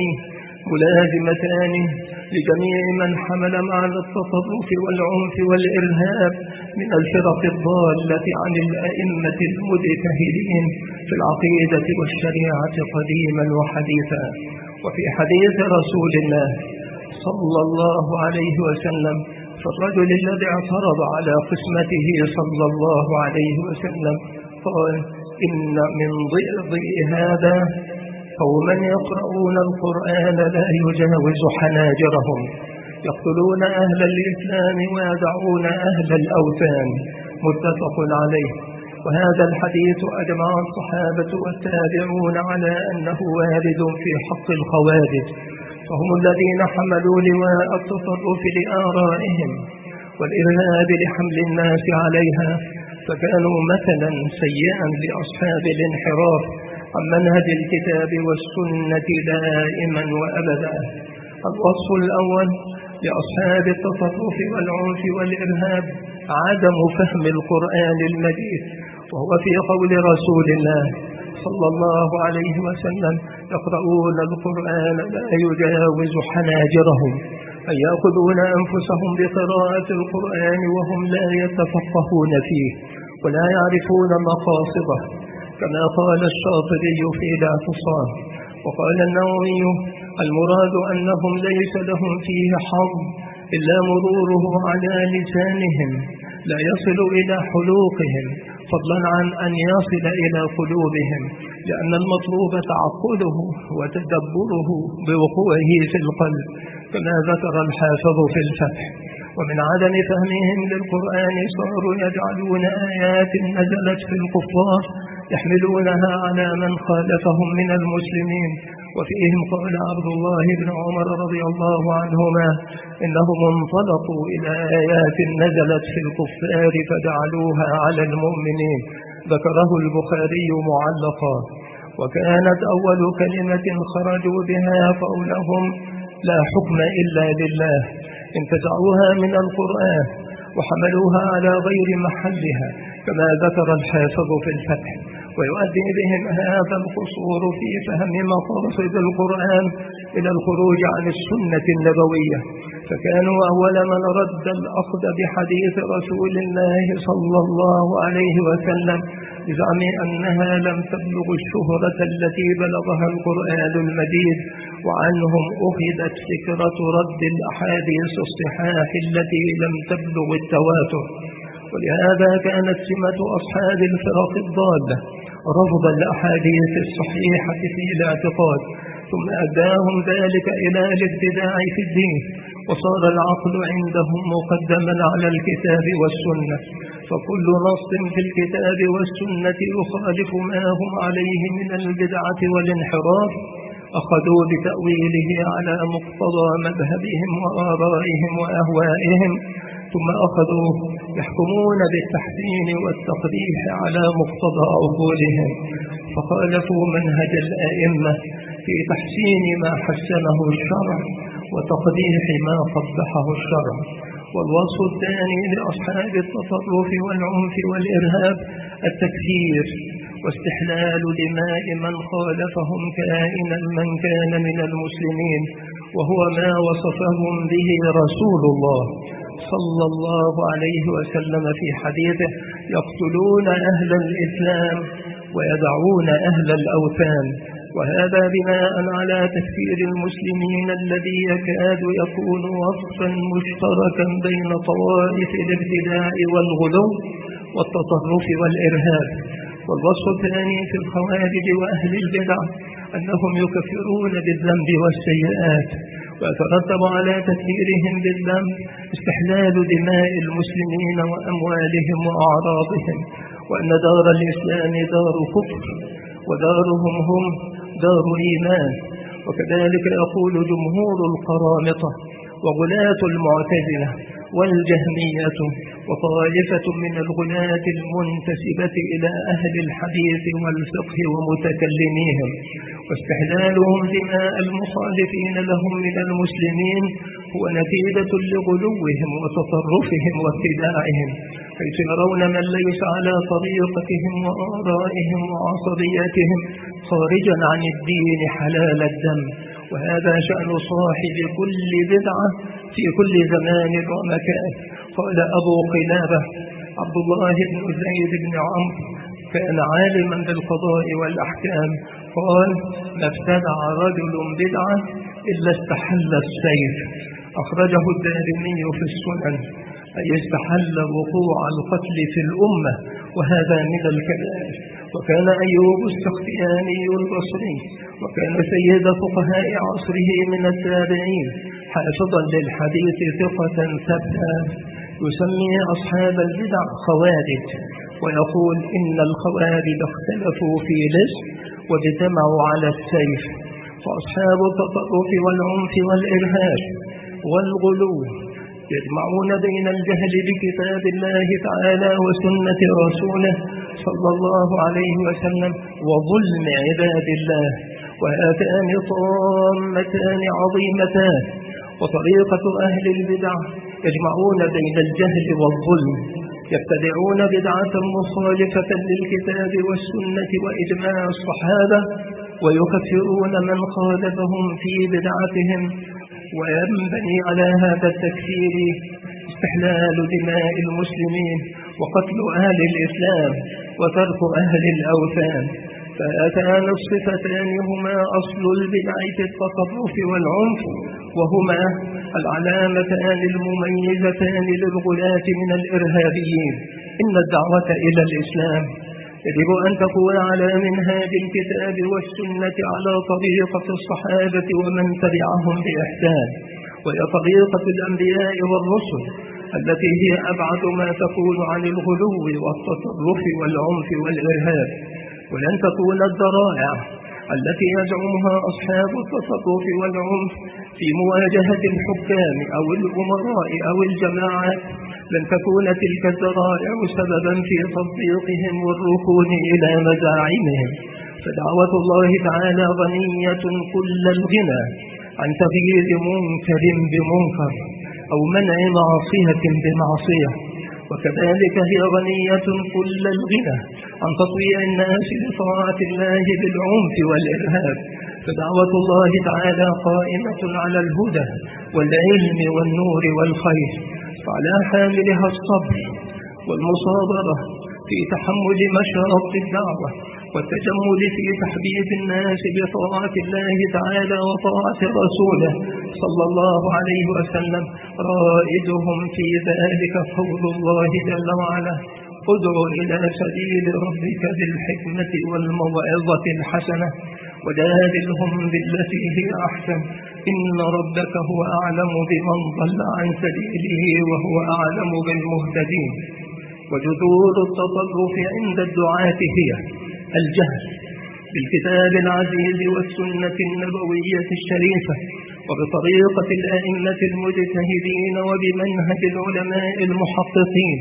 ملازمتان لجميع من حمل معنى التطرف والعنف والإرهاب من الفرق الضالة عن الأئمة المجتهدين في العقيدة والشريعة قديما وحديثا. وفي حديث رسول الله صلى الله عليه وسلم فالرجل الذي اعترض على قسمته صلى الله عليه وسلم قال: إن من ضئضئ هذا قوما يقرؤون القرآن لا يجاوز حناجرهم، يقتلون أهل الإسلام ويدعون أهل الأوثان. متفق عليه. وهذا الحديث أجمع الصحابة والتابعون على أنه وارد في حق الخوارج، فهم الذين حملوا لواء التطرف لآرائهم والإرهاب لحمل الناس عليها، فكانوا مثلا سيئا لأصحاب الانحراف عن منهج الكتاب والسنة دائما وأبدا. الوصف الأول لأصحاب التطرف والعنف والإرهاب عدم فهم القرآن المجيد، وهو في قول رسول الله صلى الله عليه وسلم: يقرؤون القرآن لا يجاوز حناجرهم، أي يأخذون أنفسهم بقراءة القرآن وهم لا يتفقهون فيه ولا يعرفون مقاصده، كما قال الشاطبي في الاعتصام. وقال النووي: المراد أنهم ليس لهم فيه حظ إلا مروره على لسانهم، لا يصل إلى حلوقهم فضلا عن أن يصل إلى قلوبهم، لأن المطلوب تعقله وتدبره بوقوعه في القلب، كما ذكر الحافظ في الفتح. ومن عدم فهمهم للقرآن صاروا يجعلون آيات نزلت في الكفار يحملونها على من خالفهم من المسلمين، وفيهم قال عبد الله بن عمر رضي الله عنهما إنهم انطلقوا إلى آيات نزلت في الكفار فجعلوها على المؤمنين، ذكره البخاري معلقا. وكانت أول كلمة خرجوا بها قولهم لا حكم إلا لله، انتزعوها من القرآن وحملوها على غير محلها كما ذكر الحافظ في الفتح. ويؤدي بهم هذا القصور في فهم مقاصد القرآن إلى الخروج عن السنة النبوية، فكانوا أول من رد الأخذ بحديث رسول الله صلى الله عليه وسلم بزعم أنها لم تبلغ الشهرة التي بلغها القرآن المجيد، وعنهم أخذت فكرة رد الأحاديث الصحاح التي لم تبلغ التواتر. ولهذا كانت سمة أصحاب الفرق الضالة رفض الأحاديث الصحيحة في الاعتقاد، ثم أداهم ذلك إلى الابتداع في الدين، وصار العقل عندهم مقدما على الكتاب والسنة، فكل نص في الكتاب والسنة يخالف ما هم عليه من البدعة والانحراف أخذوا بتأويله على مقتضى مذهبهم وآرائهم وأهوائهم، ثم أخذوا يحكمون بالتحسين والتقبيح على مقتضى عقولهم، فخالفوا منهج الأئمة في تحسين ما حسنه الشرع وتقبيح ما قبحه الشرع. والوصف الثاني لأصحاب التطرف والعنف والإرهاب التكفير واستحلال دماء من خالفهم كائنا من كان من المسلمين، وهو ما وصفهم به رسول الله صلى الله عليه وسلم في حديثه: يقتلون أهل الإسلام ويدعون أهل الأوثان. وهذا بناء على تكفير المسلمين الذي يكاد يكون وصفا مشتركا بين طوائف الابتداع والغلو والتطرف والإرهاب. والوصف الثاني في الخوارج وأهل البدع أنهم يكفرون بالذنب والسيئات، ويترتب على تكفيرهم بالذنب استحلال دماء المسلمين وأموالهم وأعراضهم، وأن دار الإسلام دار كفر ودارهم هم دار إيمان. وكذلك يقول جمهور القرامطة وغلاة المعتزلة والجهمية وطائفة من الغلاة المنتسبة إلى أهل الحديث والفقه ومتكلميهم، واستحلالهم دماء المخالفين لهم من المسلمين هو نتيجة لغلوهم وتطرفهم وابتداعهم، حيث يرون من ليس على طريقتهم وآرائهم وعصبياتهم خارجا عن الدين حلال الدم. وهذا شأن صاحب كل بدعة في كل زمان ومكان. قال أبو قلابة عبد الله بن زيد بن عمرو كان عالما بالقضاء والأحكام، قال: ما ابتدع رجل بدعة إلا استحل السيف. أخرجه الدارمي في السنن، أي استحل وقوع القتل في الأمة، وهذا من الكبائر. وكان أيوب السختياني البصري وكان سيد فقهاء عصره من التابعين حافظا للحديث ثقة ثبتا، يسمي أصحاب البدع خوارج، ويقول إن الخوارج اختلفوا في الاسم واجتمعوا على السيف. فأصحاب التطرف والعنف والإرهاب والغلو يجمعون بين الجهل بكتاب الله تعالى وسنة رسوله صلى الله عليه وسلم وظلم عباد الله، وهاتان طامتان عظيمتان. وطريقة أهل البدع يجمعون بين الجهل والظلم، يبتدعون بدعة مخالفة للكتاب والسنة وإجماع الصحابة، ويكفرون من خالفهم في بدعتهم. وينبني على هذا التكفير استحلال دماء المسلمين وقتل أهل الإسلام وترك أهل الأوثان. فهاتان الصفتان هما أصل البدع في التطرف والعنف، وهما العلامتان المميزتان للغلاة من الإرهابيين. إن الدعوة إلى الإسلام يجب أن تكون على منهاج الكتاب والسنة على طريقة الصحابة ومن تبعهم بإحسان، وهي طريقة الأنبياء والرسل التي هي أبعد ما تكون عن الغلو والتطرف والعنف والإرهاب. ولن تكون الذرائع التي يزعمها أصحاب التطرف والعنف في مواجهة الحكام أو الأمراء أو الجماعات، لن تكون تلك الذرائع سببا في تصديقهم والركون إلى مزاعمهم. فدعوة الله تعالى غنية كل الغنى عن تغيير منكر بمنكر أو منع معصية بمعصية، وكذلك هي غنية كل الغنى عن تطويع الناس لطاعة الله بالعنف والإرهاب. فدعوة الله تعالى قائمة على الهدى والعلم والنور والخير، فعلى حاملها الصبر والمصابرة في تحمل مشاق الدعوة والتجمل في تحبيب الناس بطاعة الله تعالى وطاعة رسوله صلى الله عليه وسلم، رائدهم في ذلك قول الله جل وعلا: ادع إلى سبيل ربك بالحكمة والموعظة الحسنة وجادلهم بالتي هي أحسن إن ربك هو أعلم بمن ضل عن سبيله وهو أعلم بالمهتدين. وجذور التطرف عند الدعاة هي الجهل بالكتاب العزيز والسنة النبوية الشريفة وبطريقة الأئمة المجتهدين وبمنهج العلماء المحققين،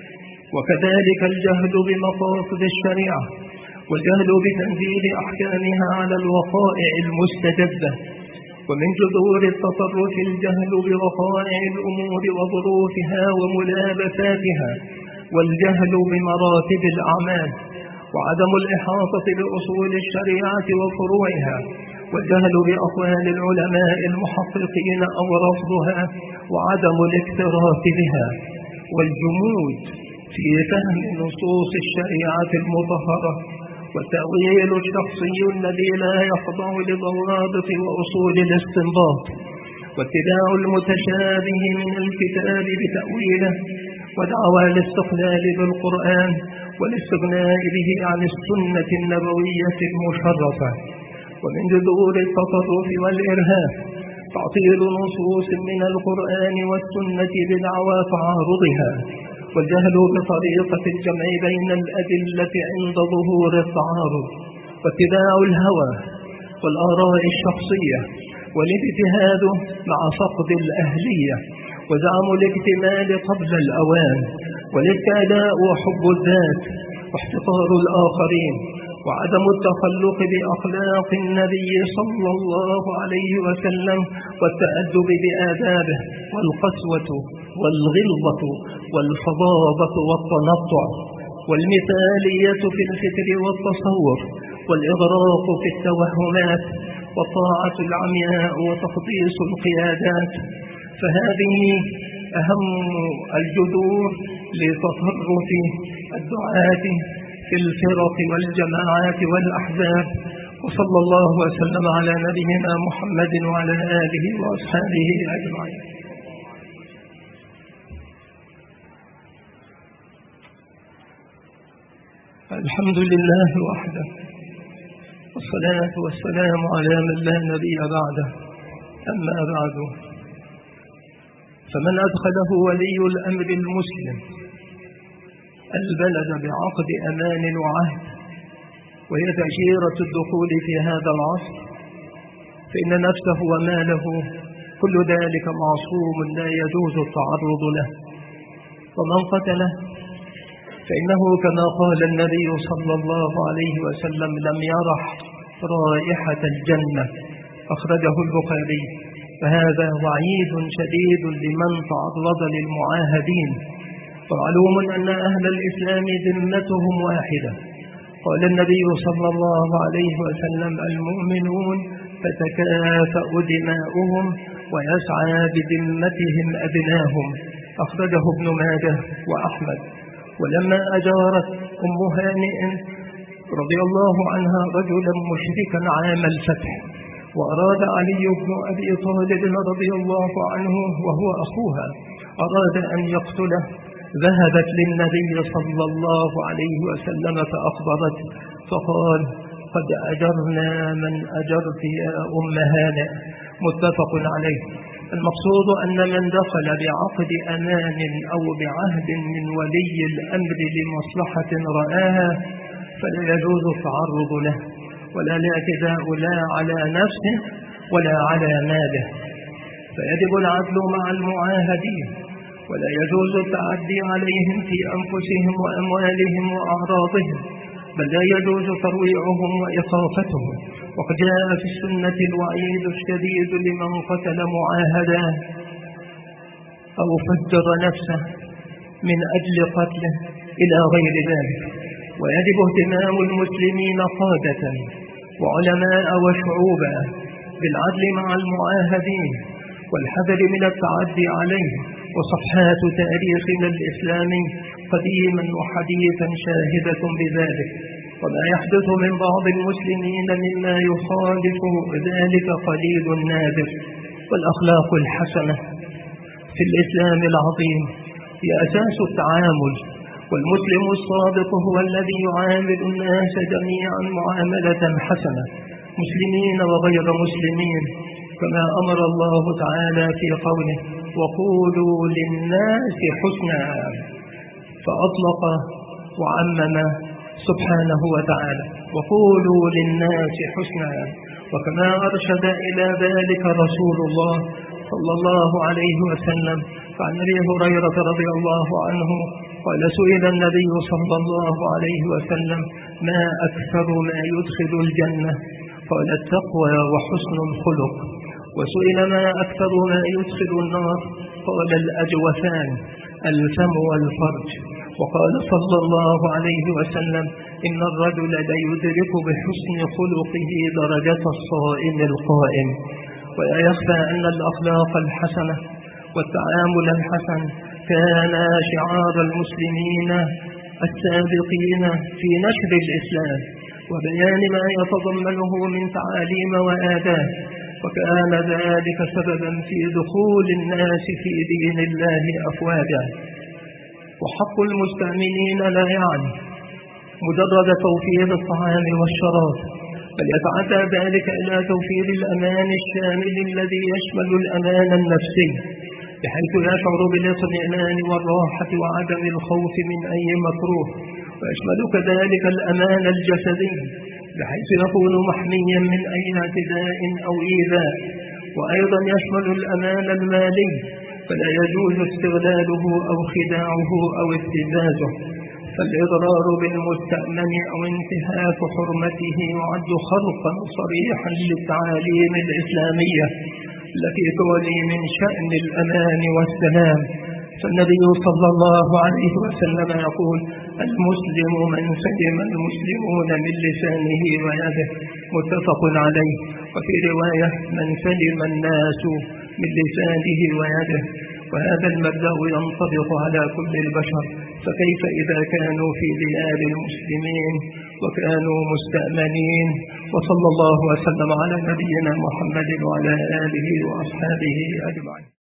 وكذلك الجهل بمقاصد الشريعة والجهل بتنزيل أحكامها على الوقائع المستجدة. ومن جذور التطرف الجهل بوقائع الأمور وظروفها وملابساتها، والجهل بمراتب الأعمال، وعدم الإحاطة بأصول الشريعة وفروعها، والجهل بأقوال العلماء المحققين أو رفضها، وعدم الاكتراث بها، والجمود في فهم نصوص الشريعة المطهرة، والتأويل الشخصي الذي لا يخضع لضوابط وأصول الاستنباط، واتباع المتشابه من الكتاب بتأويله، ودعوى الاستقلال بالقرآن والاستغناء به عن السنة النبوية المشرفة. ومن جذور التطرف والإرهاب تعطيل نصوص من القرآن والسنة بدعوى تعارضها، والجهل بطريقة الجمع بين الأدلة عند ظهور التعارض، واتباع الهوى والآراء الشخصية والاجتهاد مع فقد الأهلية، وزعم الاكتمال قبل الأوان، والابتلاء وحب الذات واحتقار الآخرين، وعدم التخلق بأخلاق النبي صلى الله عليه وسلم والتأدب بآدابه، والقسوة والغلظة والفظاظة والتنطع، والمثالية في الفكر والتصور، والإغراق في التوهمات، والطاعة العمياء وتقديس القيادات. فهذه أهم الجذور لتطرف الدعاة في الفرق والجماعات والأحزاب. وصلى الله وسلم على نبينا محمد وعلى آله وأصحابه أجمعين. الحمد لله وحده، والصلاة والسلام على من لا نبي بعده. أما بعد، فمن أدخله ولي الأمر المسلم البلد بعقد أمان وعهد، وهي تأشيرة الدخول في هذا العصر، فإن نفسه وماله كل ذلك معصوم لا يجوز التعرض له. ومن قتله فإنه كما قال النبي صلى الله عليه وسلم: لم يرح رائحة الجنة، أخرجه البخاري. فهذا وعيد شديد لمن تعرض للمعاهدين. ومعلوم أن أهل الإسلام ذمتهم واحدة. قال النبي صلى الله عليه وسلم: المؤمنون تتكافأ دماؤهم ويسعى بذمتهم أدناهم، أخرجه ابن ماجه وأحمد. ولما أجارت أم هانئ رضي الله عنها رجلا مشركا عام الفتح، وأراد علي بن أبي طالب رضي الله عنه وهو أخوها أراد أن يقتله، ذهبت للنبي صلى الله عليه وسلم فأخبرت، فقال: قد أجرنا من أجرت يا أم هانئ، متفق عليه. المقصود أن من دخل بعقد أمان أو بعهد من ولي الأمر لمصلحة رآها فلا يجوز التعرض له، ولا الاعتداء لا على نفسه ولا على ماله. فيجب العدل مع المعاهدين، ولا يجوز التعدي عليهم في أنفسهم وأموالهم وأعراضهم، بل لا يجوز ترويعهم وإخافتهم. وقد جاء في السنة الوعيد الشديد لمن قتل معاهدا أو فجر نفسه من أجل قتله إلى غير ذلك. ويجب اهتمام المسلمين قادة وعلماء وشعوبا بالعدل مع المعاهدين والحذر من التعدي عليه. وصفحات تاريخنا الإسلامي قديما وحديثا شاهدة بذلك، وما يحدث من بعض المسلمين مما يخالف ذلك قليل نادر. والأخلاق الحسنة في الإسلام العظيم هي أساس التعامل، والمسلم الصادق هو الذي يعامل الناس جميعا معاملة حسنة، مسلمين وغير مسلمين، كما أمر الله تعالى في قوله: وقولوا للناس حسنا، فأطلق وعمم سبحانه وتعالى: وقولوا للناس حسنا. وكما أرشد إلى ذلك رسول الله صلى الله عليه وسلم. فعن أبي هريرة رضي الله عنه قال: سئل النبي صلى الله عليه وسلم: ما أكثر ما يدخل الجنة؟ قال: التقوى وحسن الخلق. وسئل: ما أكثر ما يدخل النار؟ قال: الأجوفان، الفم والفرج. وقال صلى الله عليه وسلم: إن الرجل ليدرك بحسن خلقه درجة الصائم القائم. ولا يخفى أن الأخلاق الحسنة والتعامل الحسن كان شعار المسلمين السابقين في نشر الإسلام وبيان ما يتضمنه من تعاليم وآداب، وكان ذلك سببا في دخول الناس في دين الله أفواجا. وحق المستأمنين لا يعني مجرد توفير الطعام والشراب، بل يتعدى ذلك إلى توفير الأمان الشامل الذي يشمل الأمان النفسي، بحيث يشعر بالاطمئنان والراحة وعدم الخوف من أي مكروه، ويشمل كذلك الأمان الجسدي بحيث يكون محميا من أي اعتداء أو إيذاء، وأيضا يشمل الأمان المالي، فلا يجوز استغلاله أو خداعه أو ابتزازه. فالإضرار بالمستأمن أو انتهاك حرمته يعد خرقا صريحا للتعاليم الإسلامية التي تولي من شأن الأمان والسلام. فالنبي صلى الله عليه وسلم يقول: المسلم من سلم المسلمون من لسانه ويده، متفق عليه. وفي رواية: من سلم الناس من لسانه ويده. وهذا المبدأ ينطبق على كل البشر، فكيف إذا كانوا في بلاد المسلمين وكانوا مستأمنين. وصلى الله وسلم على نبينا محمد وعلى آله وأصحابه أجمعين.